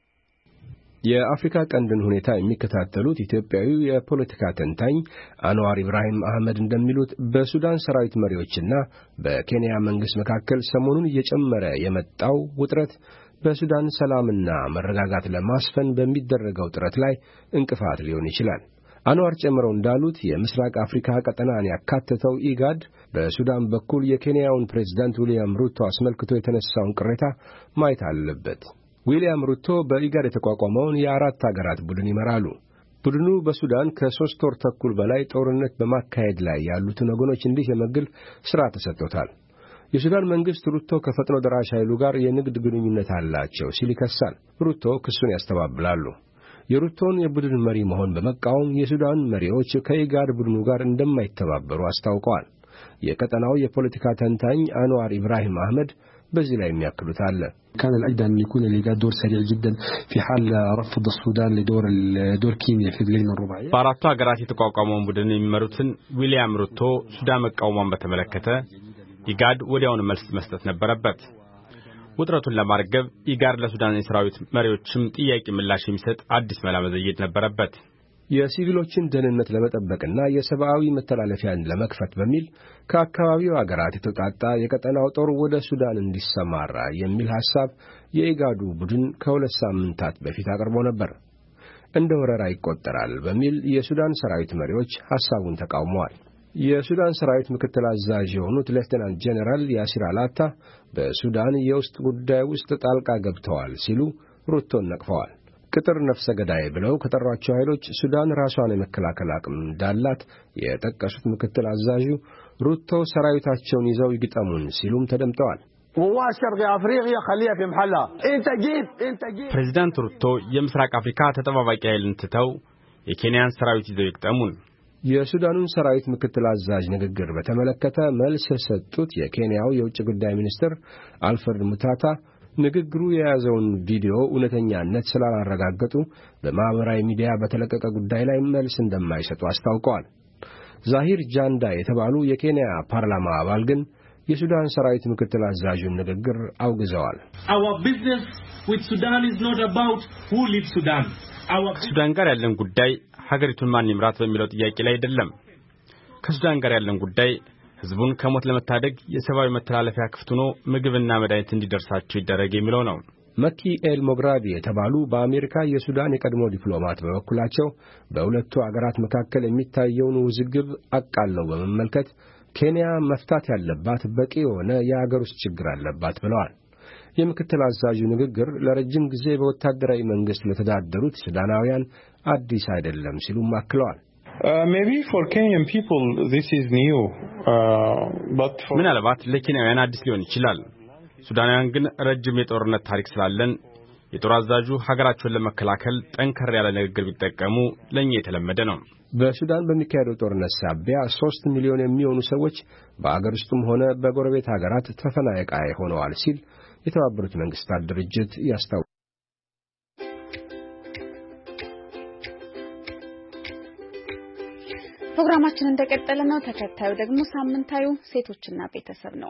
የአፍሪካ ቀንድን ሁኔታ የሚከታተሉት ኢትዮጵያዊው የፖለቲካ ተንታኝ አንዋር ኢብራሂም አህመድ እንደሚሉት በሱዳን ሰራዊት መሪዎችና በኬንያ መንግስት መካከል ሰሞኑን እየጨመረ የመጣው ውጥረት በሱዳን ሰላምና መረጋጋት ለማስፈን በሚደረገው ጥረት ላይ እንቅፋት ሊሆን ይችላል። አንዋር ጨምረው እንዳሉት የምስራቅ አፍሪካ ቀጠናን ያካተተው ኢጋድ በሱዳን በኩል የኬንያውን ፕሬዝዳንት ዊሊያም ሩቶ አስመልክቶ የተነሳውን ቅሬታ ማየት አለበት። ዊሊያም ሩቶ በኢጋድ የተቋቋመውን የአራት ሀገራት ቡድን ይመራሉ። ቡድኑ በሱዳን ከ3 ወር ተኩል በላይ ጦርነት በማካሄድ ላይ ያሉትን ወገኖች እንዲህ የመግል ሥራ ተሰጥቶታል። የሱዳን መንግስት ሩቶ ከፈጥኖ ደራሽ ኃይሉ ጋር የንግድ ግንኙነት አላቸው ሲል ይከሳል። ሩቶ ክሱን ያስተባብላሉ። የሩቶን የቡድን መሪ መሆን በመቃወም የሱዳን መሪዎች ከኢጋድ ቡድኑ ጋር እንደማይተባበሩ አስታውቀዋል። የቀጠናው የፖለቲካ ተንታኝ አንዋር ኢብራሂም አህመድ በዚህ ላይ የሚያክሉት አለ። كان الأجدى أن يكون الإيجاد دور سريع جدا في حال رفض السودان لدور كينيا في اللجنة الرباعية. በአራቱ ሀገራት የተቋቋመውን ቡድን የሚመሩትን ዊሊያም ሩቶ ሱዳን መቃወሟን በተመለከተ ኢጋድ ወዲያውኑ መልስ መስጠት ነበረበት። ውጥረቱን ለማርገብ ኢጋድ ለሱዳን የሰራዊት መሪዎችም ጥያቄ ምላሽ የሚሰጥ አዲስ መላ መዘየድ ነበረበት። የሲቪሎችን ደህንነት ለመጠበቅና የሰብአዊ መተላለፊያን ለመክፈት በሚል ከአካባቢው አገራት የተውጣጣ የቀጠናው ጦር ወደ ሱዳን እንዲሰማራ የሚል ሐሳብ የኢጋዱ ቡድን ከ2 ሳምንታት በፊት አቅርቦ ነበር። እንደ ወረራ ይቆጠራል በሚል የሱዳን ሰራዊት መሪዎች ሐሳቡን ተቃውመዋል። የሱዳን ሰራዊት ምክትል አዛዥ የሆኑት ሌፍተናንት ጄኔራል ያሲር አላታ በሱዳን የውስጥ ጉዳይ ውስጥ ጣልቃ ገብተዋል ሲሉ ሩቶን ነቅፈዋል። ቅጥር ነፍሰ ገዳይ ብለው ከጠሯቸው ኃይሎች ሱዳን ራሷን የመከላከል አቅም እንዳላት የጠቀሱት ምክትል አዛዡ ሩቶ ሰራዊታቸውን ይዘው ይግጠሙን ሲሉም ተደምጠዋል። ፕሬዝዳንት ሩቶ የምስራቅ አፍሪካ ተጠባባቂ ኃይልን ትተው የኬንያን ሰራዊት ይዘው ይግጠሙን። የሱዳኑን ሰራዊት ምክትል አዛዥ ንግግር በተመለከተ መልስ የሰጡት የኬንያው የውጭ ጉዳይ ሚኒስትር አልፍሬድ ሙታታ ንግግሩ የያዘውን ቪዲዮ እውነተኛነት ስላላረጋገጡ በማህበራዊ ሚዲያ በተለቀቀ ጉዳይ ላይ መልስ እንደማይሰጡ አስታውቀዋል። ዛሂር ጃንዳ የተባሉ የኬንያ ፓርላማ አባል ግን የሱዳን ሰራዊት ምክትል አዛዡን ንግግር አውግዘዋል። Our business with Sudan is not about who leads Sudan. ከሱዳን ጋር ያለን ጉዳይ ሀገሪቱን ማን ይምራት በሚለው ጥያቄ ላይ አይደለም። ከሱዳን ጋር ያለን ጉዳይ ህዝቡን ከሞት ለመታደግ የሰብአዊ መተላለፊያ ክፍት ሆኖ ምግብና መድኃኒት እንዲደርሳቸው ይደረግ የሚለው ነው። መኪ ኤል ሞግራቢ የተባሉ በአሜሪካ የሱዳን የቀድሞ ዲፕሎማት በበኩላቸው በሁለቱ አገራት መካከል የሚታየውን ውዝግብ አቃለው በመመልከት ኬንያ መፍታት ያለባት በቂ የሆነ የአገር ውስጥ ችግር አለባት ብለዋል። የምክትል አዛዡ ንግግር ለረጅም ጊዜ በወታደራዊ መንግስት ለተዳደሩት ሱዳናውያን አዲስ አይደለም ሲሉም አክለዋል። Maybe for Kenyan people this is new, but ምናልባት ለኬንያውያን አዲስ ሊሆን ይችላል። ሱዳናውያን ግን ረጅም የጦርነት ታሪክ ስላለን የጦር አዛዡ ሀገራቸውን ለመከላከል ጠንከር ያለ ንግግር ቢጠቀሙ ለኛ የተለመደ ነው። በሱዳን በሚካሄደው ጦርነት ሳቢያ 3 ሚሊዮን የሚሆኑ ሰዎች በአገር ውስጥም ሆነ በጎረቤት ሀገራት ተፈናቃይ ሆነዋል ሲል የተባበሩት መንግስታት ድርጅት ያስታውቃል። ፕሮግራማችን እንደቀጠለ ነው። ተከታዩ ደግሞ ሳምንታዩ ሴቶችና ቤተሰብ ነው።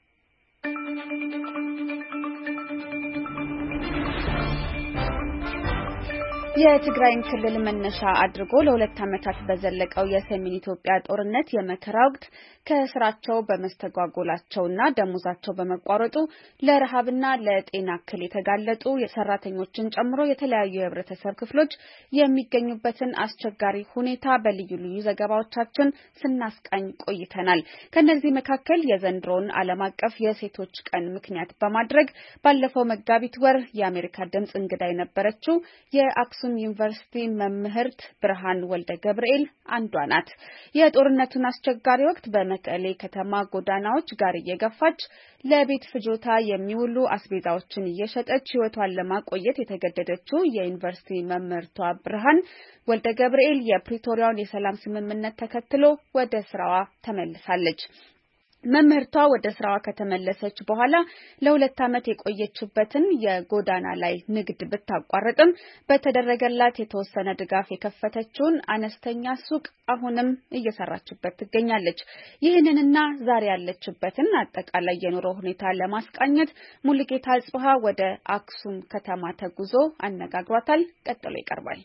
የትግራይን ክልል መነሻ አድርጎ ለ2 ዓመታት በዘለቀው የሰሜን ኢትዮጵያ ጦርነት የመከራ ወቅት ከስራቸው በመስተጓጎላቸውና ደሞዛቸው በመቋረጡ ለረሃብና ለጤና እክል የተጋለጡ የሰራተኞችን ጨምሮ የተለያዩ የህብረተሰብ ክፍሎች የሚገኙበትን አስቸጋሪ ሁኔታ በልዩ ልዩ ዘገባዎቻችን ስናስቃኝ ቆይተናል። ከነዚህ መካከል የዘንድሮውን ዓለም አቀፍ የሴቶች ቀን ምክንያት በማድረግ ባለፈው መጋቢት ወር የአሜሪካ ድምጽ እንግዳ የነበረችው የአክሱም ዩኒቨርሲቲ መምህርት ብርሃን ወልደ ገብርኤል አንዷ ናት። የጦርነቱን አስቸጋሪ ወቅት በመቀሌ ከተማ ጎዳናዎች ጋር እየገፋች ለቤት ፍጆታ የሚውሉ አስቤዛዎችን እየሸጠች ህይወቷን ለማቆየት የተገደደችው የዩኒቨርሲቲ መምህርቷ ብርሃን ወልደ ገብርኤል የፕሪቶሪያውን የሰላም ስምምነት ተከትሎ ወደ ስራዋ ተመልሳለች። መምህርቷ ወደ ስራዋ ከተመለሰች በኋላ ለ2 ዓመት የቆየችበትን የጎዳና ላይ ንግድ ብታቋርጥም በተደረገላት የተወሰነ ድጋፍ የከፈተችውን አነስተኛ ሱቅ አሁንም እየሰራችበት ትገኛለች። ይህንንና ዛሬ ያለችበትን አጠቃላይ የኑሮ ሁኔታ ለማስቃኘት ሙሉጌታ አጽብሃ ወደ አክሱም ከተማ ተጉዞ አነጋግሯታል። ቀጥሎ ይቀርባል።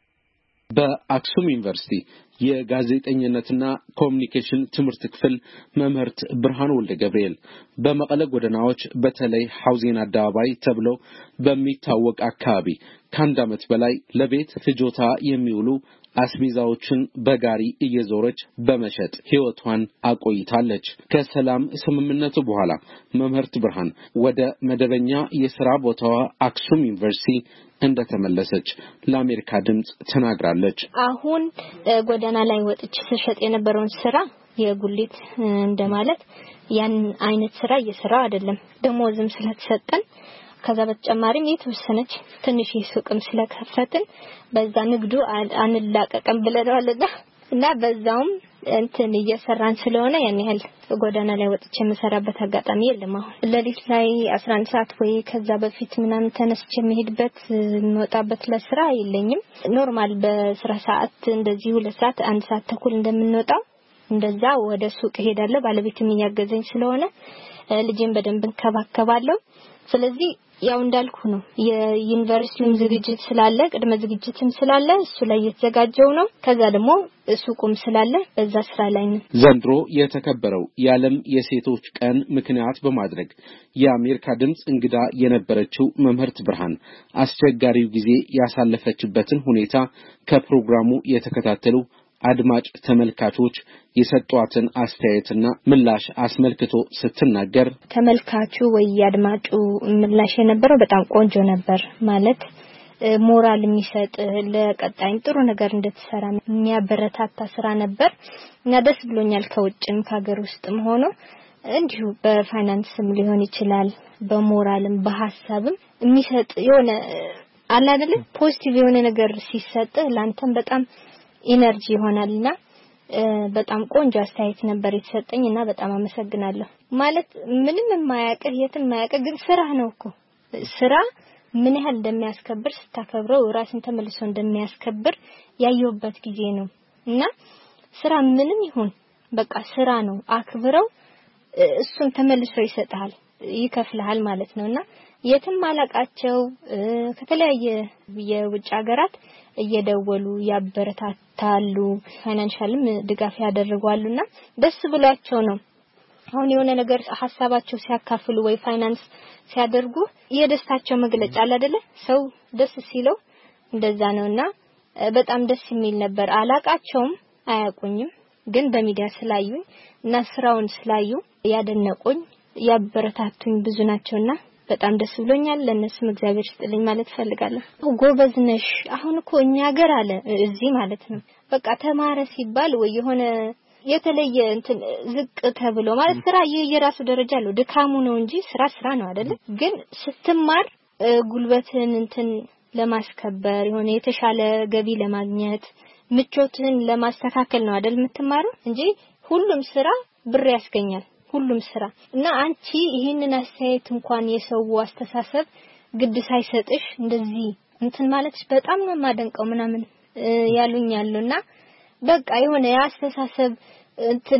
በአክሱም ዩኒቨርሲቲ የጋዜጠኝነትና ኮሙኒኬሽን ትምህርት ክፍል መምህርት ብርሃን ወልደ ገብርኤል በመቀለ ጎዳናዎች በተለይ ሐውዜን አደባባይ ተብሎ በሚታወቅ አካባቢ ከአንድ ዓመት በላይ ለቤት ፍጆታ የሚውሉ አስቤዛዎችን በጋሪ እየዞረች በመሸጥ ህይወቷን አቆይታለች። ከሰላም ስምምነቱ በኋላ መምህርት ብርሃን ወደ መደበኛ የሥራ ቦታዋ አክሱም ዩኒቨርሲቲ እንደተመለሰች ለአሜሪካ ድምጽ ተናግራለች። አሁን ጎዳና ላይ ወጥቼ ስሸጥ የነበረውን ስራ የጉሊት እንደማለት ያን አይነት ስራ እየሰራው አይደለም። ደሞዝም ስለተሰጠን ከዛ በተጨማሪም የተወሰነች ትንሽ ሱቅም ስለከፈትን በዛ ንግዱ አንላቀቅም ብለናልና እና በዛውም እንትን እየሰራን ስለሆነ ያን ያህል ጎዳና ላይ ወጥቼ መሰራበት አጋጣሚ የለም። አሁን ለሊት ላይ 11 ሰዓት ወይ ከዛ በፊት ምናምን ተነስቼ መሄድበት መውጣበት ለስራ የለኝም። ኖርማል በስራ ሰዓት እንደዚህ 2 ሰዓት 1 ሰዓት ተኩል እንደምንወጣው እንደዛ ወደ ሱቅ ሄዳለሁ። ባለቤትም ያገዘኝ ስለሆነ ልጄን በደንብ እንከባከባለሁ። ስለዚህ ያው እንዳልኩ ነው የዩኒቨርሲቲም ዝግጅት ስላለ ቅድመ ዝግጅትም ስላለ እሱ ላይ የተዘጋጀው ነው። ከዛ ደግሞ ሱቁም ስላለ በዛ ስራ ላይ ነው። ዘንድሮ የተከበረው የዓለም የሴቶች ቀን ምክንያት በማድረግ የአሜሪካ ድምጽ እንግዳ የነበረችው መምህርት ብርሃን አስቸጋሪው ጊዜ ያሳለፈችበትን ሁኔታ ከፕሮግራሙ የተከታተሉ አድማጭ ተመልካቾች የሰጧትን አስተያየትና ምላሽ አስመልክቶ ስትናገር ተመልካቹ ወይ አድማጩ ምላሽ የነበረው በጣም ቆንጆ ነበር። ማለት ሞራል የሚሰጥ ለቀጣይም ጥሩ ነገር እንድትሰራ የሚያበረታታ ስራ ነበር እና ደስ ብሎኛል። ከውጭም ከሀገር ውስጥም ሆኖ እንዲሁ በፋይናንስም ሊሆን ይችላል በሞራልም በሐሳብም የሚሰጥ የሆነ አለ አይደል ፖዚቲቭ የሆነ ነገር ሲሰጥ ላንተም በጣም ኢነርጂ ይሆናልና በጣም ቆንጆ አስተያየት ነበር የተሰጠኝና በጣም አመሰግናለሁ። ማለት ምንም የማያቀር የትም የማያቀር ግን ስራ ነው እኮ ስራ ምን ያህል እንደሚያስከብር ስታከብረው ራስን ተመልሶ እንደሚያስከብር ያየውበት ጊዜ ነው እና ስራ ምንም ይሁን በቃ ስራ ነው አክብረው እሱን ተመልሶ ይሰጣል ይከፍልሃል ማለት ነውና የትም አላቃቸው ከተለያየ የውጭ ሀገራት እየደወሉ ያበረታታሉ ፋይናንሻልም ድጋፍ ያደርጋሉና ደስ ብሏቸው ነው አሁን የሆነ ነገር ሐሳባቸው ሲያካፍሉ ወይ ፋይናንስ ሲያደርጉ የደስታቸው መግለጫ አለ አይደለ ሰው ደስ ሲለው እንደዛ ነውና በጣም ደስ የሚል ነበር አላቃቸውም አያቁኝም ግን በሚዲያ ስላዩኝ እና ስራውን ስላዩ ያደነቁኝ ያበረታቱኝ ብዙ ናቸውና በጣም ደስ ብሎኛል ለነሱም እግዚአብሔር ይስጥልኝ ማለት ፈልጋለሁ ጎበዝ ነሽ አሁን እኮ እኛ ሀገር አለ እዚህ ማለት ነው በቃ ተማረ ሲባል ወይ የሆነ የተለየ እንትን ዝቅ ተብሎ ማለት ስራ የራሱ ደረጃ አለው ድካሙ ነው እንጂ ስራ ነው አይደለ ግን ስትማር ጉልበትን እንትን ለማስከበር የሆነ የተሻለ ገቢ ለማግኘት ምቾትን ለማስተካከል ነው አይደል የምትማረው እንጂ ሁሉም ስራ ብር ያስገኛል ሁሉም ስራ እና አንቺ ይሄንን አስተያየት እንኳን የሰው አስተሳሰብ ግድ ሳይሰጥሽ እንደዚህ እንትን ማለት በጣም ነው ማደንቀው ምናምን ያሉኛልና በቃ የሆነ ያስተሳሰብ እንትን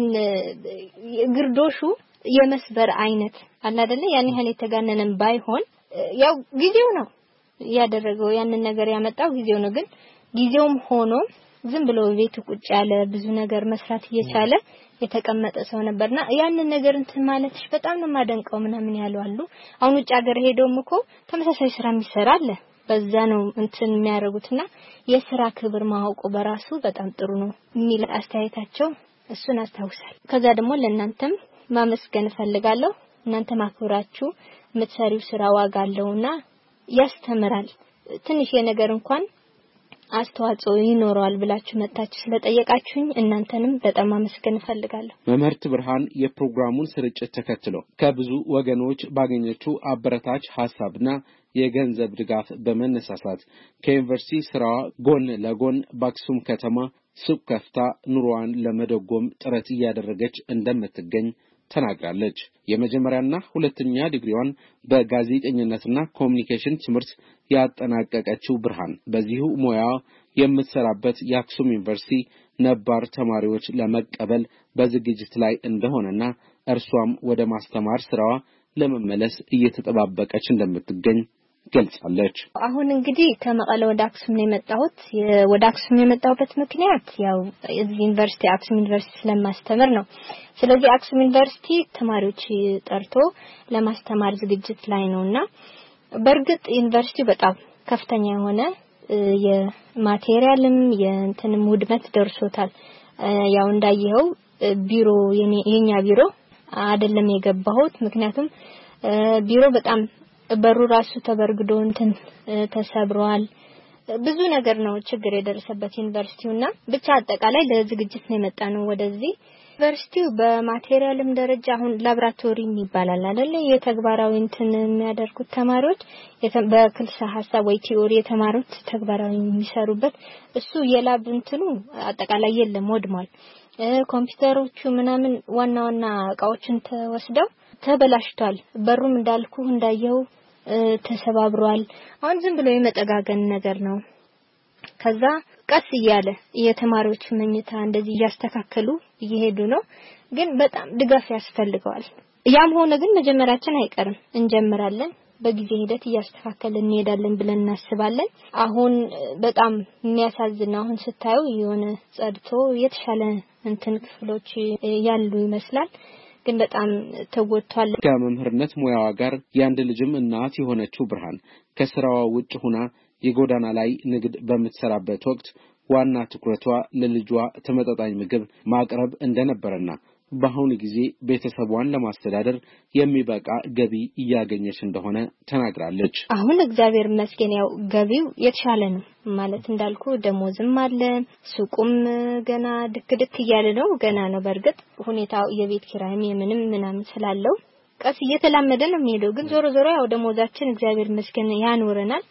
ግርዶሹ የመስበር አይነት አለ አይደለ ያን ያህል የተጋነነም ባይሆን ያው ጊዜው ነው ያደረገው ያንን ነገር ያመጣው ጊዜው ነው ግን ጊዜውም ሆኖ ዝም ብሎ ቤቱ ቁጭ ያለ ብዙ ነገር መስራት እየቻለ የተቀመጠ ሰው ነበርና ያንን ነገር እንትን ማለትሽ በጣም ነው ማደንቀው ምናምን ያለው አሉ አሁን ውጭ ሀገር ሄዶም እኮ ተመሳሳይ ስራ የሚሰራል በዛ ነው እንትን የሚያደርጉትና የሥራ ክብር ማወቁ በራሱ በጣም ጥሩ ነው የሚል አስተያየታቸው እሱን አስተዋውሳል ከዛ ደግሞ ለእናንተም ማመስገን ፈልጋለሁ እናንተ ማክብራችሁ የምትሰሪው ስራ ዋጋ አለውና ያስተምራል ትንሽ የነገር እንኳን አስተዋጽኦ ይኖራል ብላችሁ መጣችሁ ስለጠየቃችሁኝ እናንተንም በጣም ማመስገን ፈልጋለሁ መምህርት ብርሃን የፕሮግራሙን ስርጭት ተከትሎ ከብዙ ወገኖች ባገኘችው አበረታች ሐሳብና የገንዘብ ድጋፍ በመነሳሳት ከዩኒቨርሲቲ ስራዋ ጎን ለጎን በአክሱም ከተማ ሱቅ ከፍታ ኑሮዋን ለመደጎም ጥረት እያደረገች እንደምትገኝ ተናግራለች የመጀመሪያና ሁለተኛ ዲግሪዋን በጋዜጠኝነትና ኮሙኒኬሽን ትምህርት ያጠናቀቀችው ብርሃን በዚሁ ሙያ የምትሰራበት የአክሱም ዩኒቨርሲቲ ነባር ተማሪዎች ለመቀበል በዝግጅት ላይ እንደሆነና እርሷም ወደ ማስተማር ስራዋ ለመመለስ እየተጠባበቀች እንደምትገኝ ገልጻለች አሁን እንግዲህ ከመቀለ ወደ አክሱም ነው የመጣሁት ወደ አክሱም የመጣሁበት ምክንያት ያው እዚህ ዩኒቨርሲቲ አክሱም ዩኒቨርሲቲ ስለማስተምር ነው ስለዚህ አክሱም ዩኒቨርሲቲ ተማሪዎች ጠርቶ ለማስተማር ዝግጅት ላይ ነውና በርግጥ ዩኒቨርሲቲ በጣም ከፍተኛ የሆነ የማቴሪያልም የእንትንም ውድመት ደርሶታል ያው እንዳየው ቢሮ የኛ ቢሮ አይደለም የገባሁት ምክንያቱም ቢሮ በጣም በሩ ራሱ ተበርግዶ እንትን ተሰብሯል ብዙ ነገር ነው ችግር የደረሰበት ዩኒቨርሲቲውና ብቻ አጠቃላይ ለዝግጅት ነው የመጣነው ወደዚህ ዩኒቨርሲቲው በማቴሪያልም ደረጃ አሁን ላብራቶሪ ይባላል አይደል የተግባራዊ እንትን የሚያደርጉት ተማሪዎች በክልሰ ሐሳብ ወይ ቲዮሪ የተማሩት ተግባራዊ የሚሰሩበት እሱ የላብ እንትኑ አጠቃላይ የለም ወድሟል ኮምፒውተሮቹ ምናምን ዋና እቃዎችን ተወስደው ተበላሽቷል በሩም እንዳልኩ እንዳየው ተሰባብሯል አሁን ዝም ብሎ የመጠጋገን ነገር ነው ከዛ ቀስ እያለ የተማሪዎች መኝታ እንደዚህ ያስተካከሉ እየሄዱ ነው ግን በጣም ድጋፍ ያስፈልገዋል ያም ሆነ ግን መጀመራችን አይቀርም እንጀምራለን በጊዜ ሂደት ያስተካከልን እንሄዳለን ብለን እናስባለን አሁን በጣም የሚያሳዝነው አሁን ስታዩ የሆነ ጸድቶ የተሻለ እንትን ክፍሎች ያሉ ይመስላል ግን በጣም ተጎድቷል ከመምህርነት ሙያዋ ጋር ያንድ ልጅም እናት የሆነችው ብርሃን ከስራዋ ውጭ ሆና የጎዳና ላይ ንግድ በምትሰራበት ወቅት ዋና ትኩረቷ ለልጇ ተመጣጣኝ ምግብ ማቅረብ እንደነበረና በአሁኑ ጊዜ ቤተሰቧን ለማስተዳደር የሚበቃ ገቢ እያገኘች እንደሆነ ተናግራለች አሁን እግዚአብሔር ይመስገን ያው ገቢው የተሻለ ነው ማለት እንዳልኩ ደሞዝም አለ ሱቁም ገና ድክድክ እያለ ነው ገና ነው በርግጥ ሁኔታው የቤት ኪራይም ምናምን ስላለው ቀስ እየተላመደ ነው የሚሄደው ግን ዞሮ ያው ደሞዛችን እግዚአብሔር ይመስገን ያኖረናል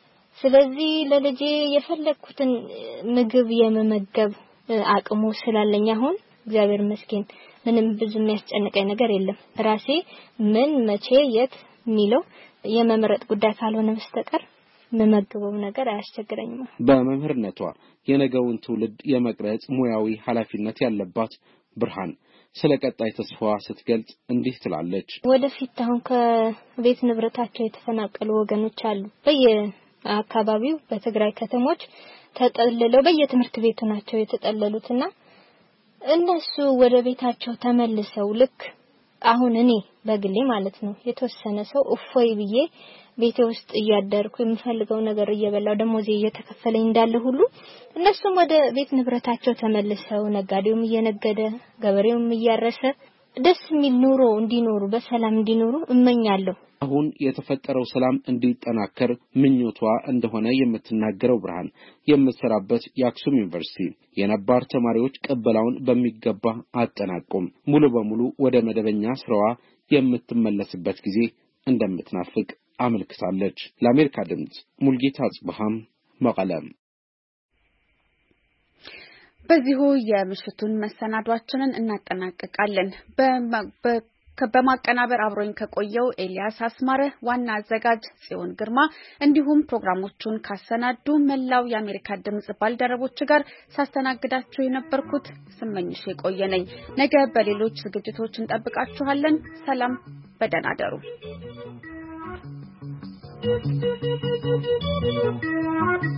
ስለዚህ ለልጄ የፈለኩትን ምግብ የመመገብ አቅሙ ስላለኝ አሁን እግዚአብሔር ይመስገን ምንም ብዙ የሚያስጨንቀኝ ነገር የለም ራሴ ምን መቼ የት ሚለው የመምረጥ ጉዳይ ካልሆነ በስተቀር መመገበው ነገር አያስቸግረኝም በመምህርነቷ የነገውን ትውልድ የመቅረጽ ሙያዊ ኃላፊነት ያለባት ብርሃን ስለ ቀጣይ ተስፋዋ ስትገልጽ እንዲህ ትላለች። ወደፊት አሁን ከቤት ንብረታቸው የተፈናቀሉ ወገኖች አሉ። በየአካባቢው በትግራይ ከተሞች ተጠልለው በየትምህርት ቤቱ ናቸው የተጠለሉትና እነሱ ወደ ቤታቸው ተመልሰው ልክ አሁን እኔ በግሌ ማለት ነው የተወሰነ ሰው እፎይ ብዬ ቤቴ ውስጥ እያደርኩ የምፈልገው ነገር እየበላው ደሞዜ እየተከፈለኝ እንዳለ ሁሉ እነሱም ወደ ቤት ንብረታቸው ተመልሰው ነጋዴውም እየነገደ ገበሬውም እያረሰ ደስ የሚል ኑሮ እንዲኖሩ በሰላም እንዲኖሩ እመኛለሁ። አሁን የተፈጠረው ሰላም እንዲጠናከር ምኞቷ እንደሆነ የምትናገረው ብርሃን የምትሰራበት የአክሱም ዩኒቨርሲቲ የነባር ተማሪዎች ቅበላውን በሚገባ አጠናቆም ሙሉ በሙሉ ወደ መደበኛ ስራዋ የምትመለስበት ጊዜ እንደምትናፍቅ አመልክታለች። ለአሜሪካ ድምጽ ሙልጌታ አጽብሃም መቀለም። በዚሁ የምሽቱን መሰናዷችንን እናጠናቅቃለን። በማቀናበር አብሮኝ ከቆየው ኤልያስ አስማረ፣ ዋና አዘጋጅ ጽዮን ግርማ እንዲሁም ፕሮግራሞቹን ካሰናዱ መላው የአሜሪካ ድምጽ ባልደረቦች ጋር ሳስተናግዳችሁ የነበርኩት ስመኝሽ የቆየነኝ። ነገ በሌሎች ዝግጅቶች እንጠብቃችኋለን። ሰላም፣ በደህና አደሩ።